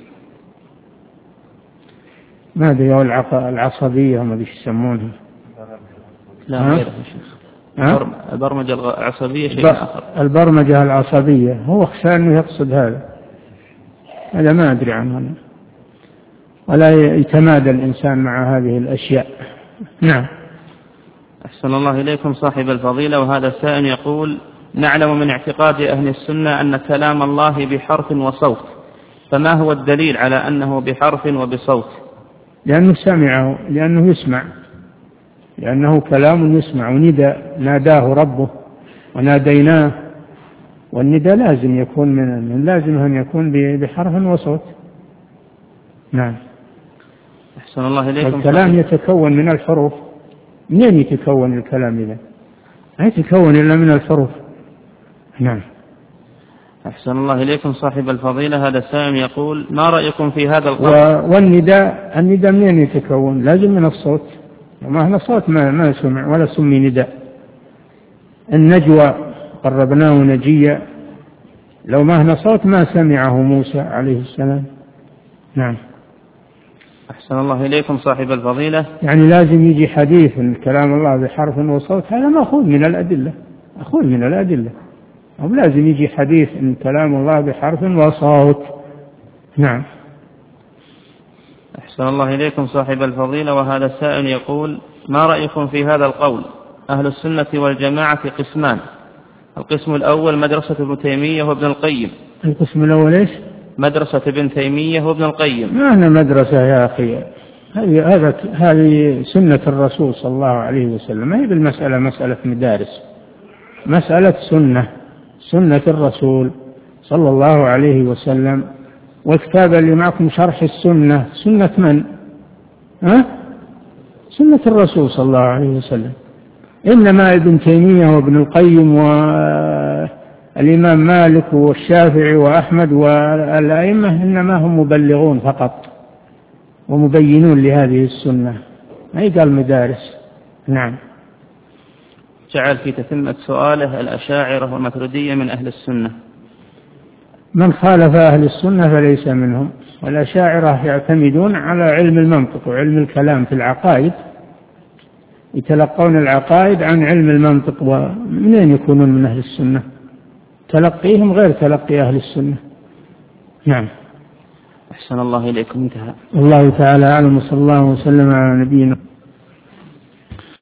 ما أدري، العصبية ما أدري يسمونها. لا غيرها يا شيخ. البرمجة العصبية شيء آخر. البرمجة العصبية هو خشى أنه يقصد هذا، هذا ما أدري عنه، ولا يتمادى الإنسان مع هذه الأشياء. نعم. أحسن الله إليكم صاحب الفضيلة، وهذا السائل يقول: نعلم من اعتقاد أهل السنة أن كلام الله بحرف وصوت، فما هو الدليل على أنه بحرف وبصوت؟ لأنه سمعه، لأنه يسمع، لأنه كلام يسمع، وندى ناداه ربه وناديناه، والندى لازم يكون من لازم أن يكون بحرف وصوت. نعم. أحسن الله إليكم. الكلام يتكون من الحروف، منين يتكون الكلام إذا؟ لا يتكون إلا من الحروف. نعم. أحسن الله إليكم صاحب الفضيلة، هذا السائل يقول: ما رأيكم في هذا القول؟ والنداء، النداء منين يتكون؟ لازم من الصوت، وما هنا صوت ما, ما سمع ولا سمي نداء. النجوى قربناه نجيا، لو ما هنا صوت ما سمعه موسى عليه السلام. نعم. أحسن الله إليكم صاحب الفضيلة. يعني لازم يجي حديث من كلام الله بحرف وصوت، هذا مأخوذ من الأدلة، مأخوذ من الأدلة، أو لازم يجي حديث من كلام الله بحرف وصوت. نعم. أحسن الله إليكم صاحب الفضيلة، وهذا السائل يقول: ما رأيكم في هذا القول؟ أهل السنة والجماعة قسمان، القسم الأول مدرسة ابن تيمية وابن القيم. القسم الأول إيش؟ مدرسة ابن تيمية وابن القيم. ما أنا مدرسة يا أخي، هذه هذا هذه سنة الرسول صلى الله عليه وسلم، ما هي بالمسألة مسألة مدارس، مسألة سنة، سنة الرسول صلى الله عليه وسلم. والكتاب اللي معكم شرح السنة، سنة من؟ ها؟ سنة الرسول صلى الله عليه وسلم. إنما ابن تيمية وابن القيم والإمام مالك والشافعي وأحمد والأئمة إنما هم مبلغون فقط ومبينون لهذه السنة، ما يقال مدارس. نعم. جعل في تتمة سؤاله: الأشاعرة والماتريدية من أهل السنة. من خالف أهل السنة فليس منهم. والأشاعرة يعتمدون على علم المنطق وعلم الكلام في العقائد، يتلقون العقائد عن علم المنطق، ومنين يكونون من أهل السنة؟ تلقيهم غير تلقي أهل السنة. نعم. أحسن الله إليكم. انتهى. الله تعالى أعلم، وصلى الله وسلم على نبينا.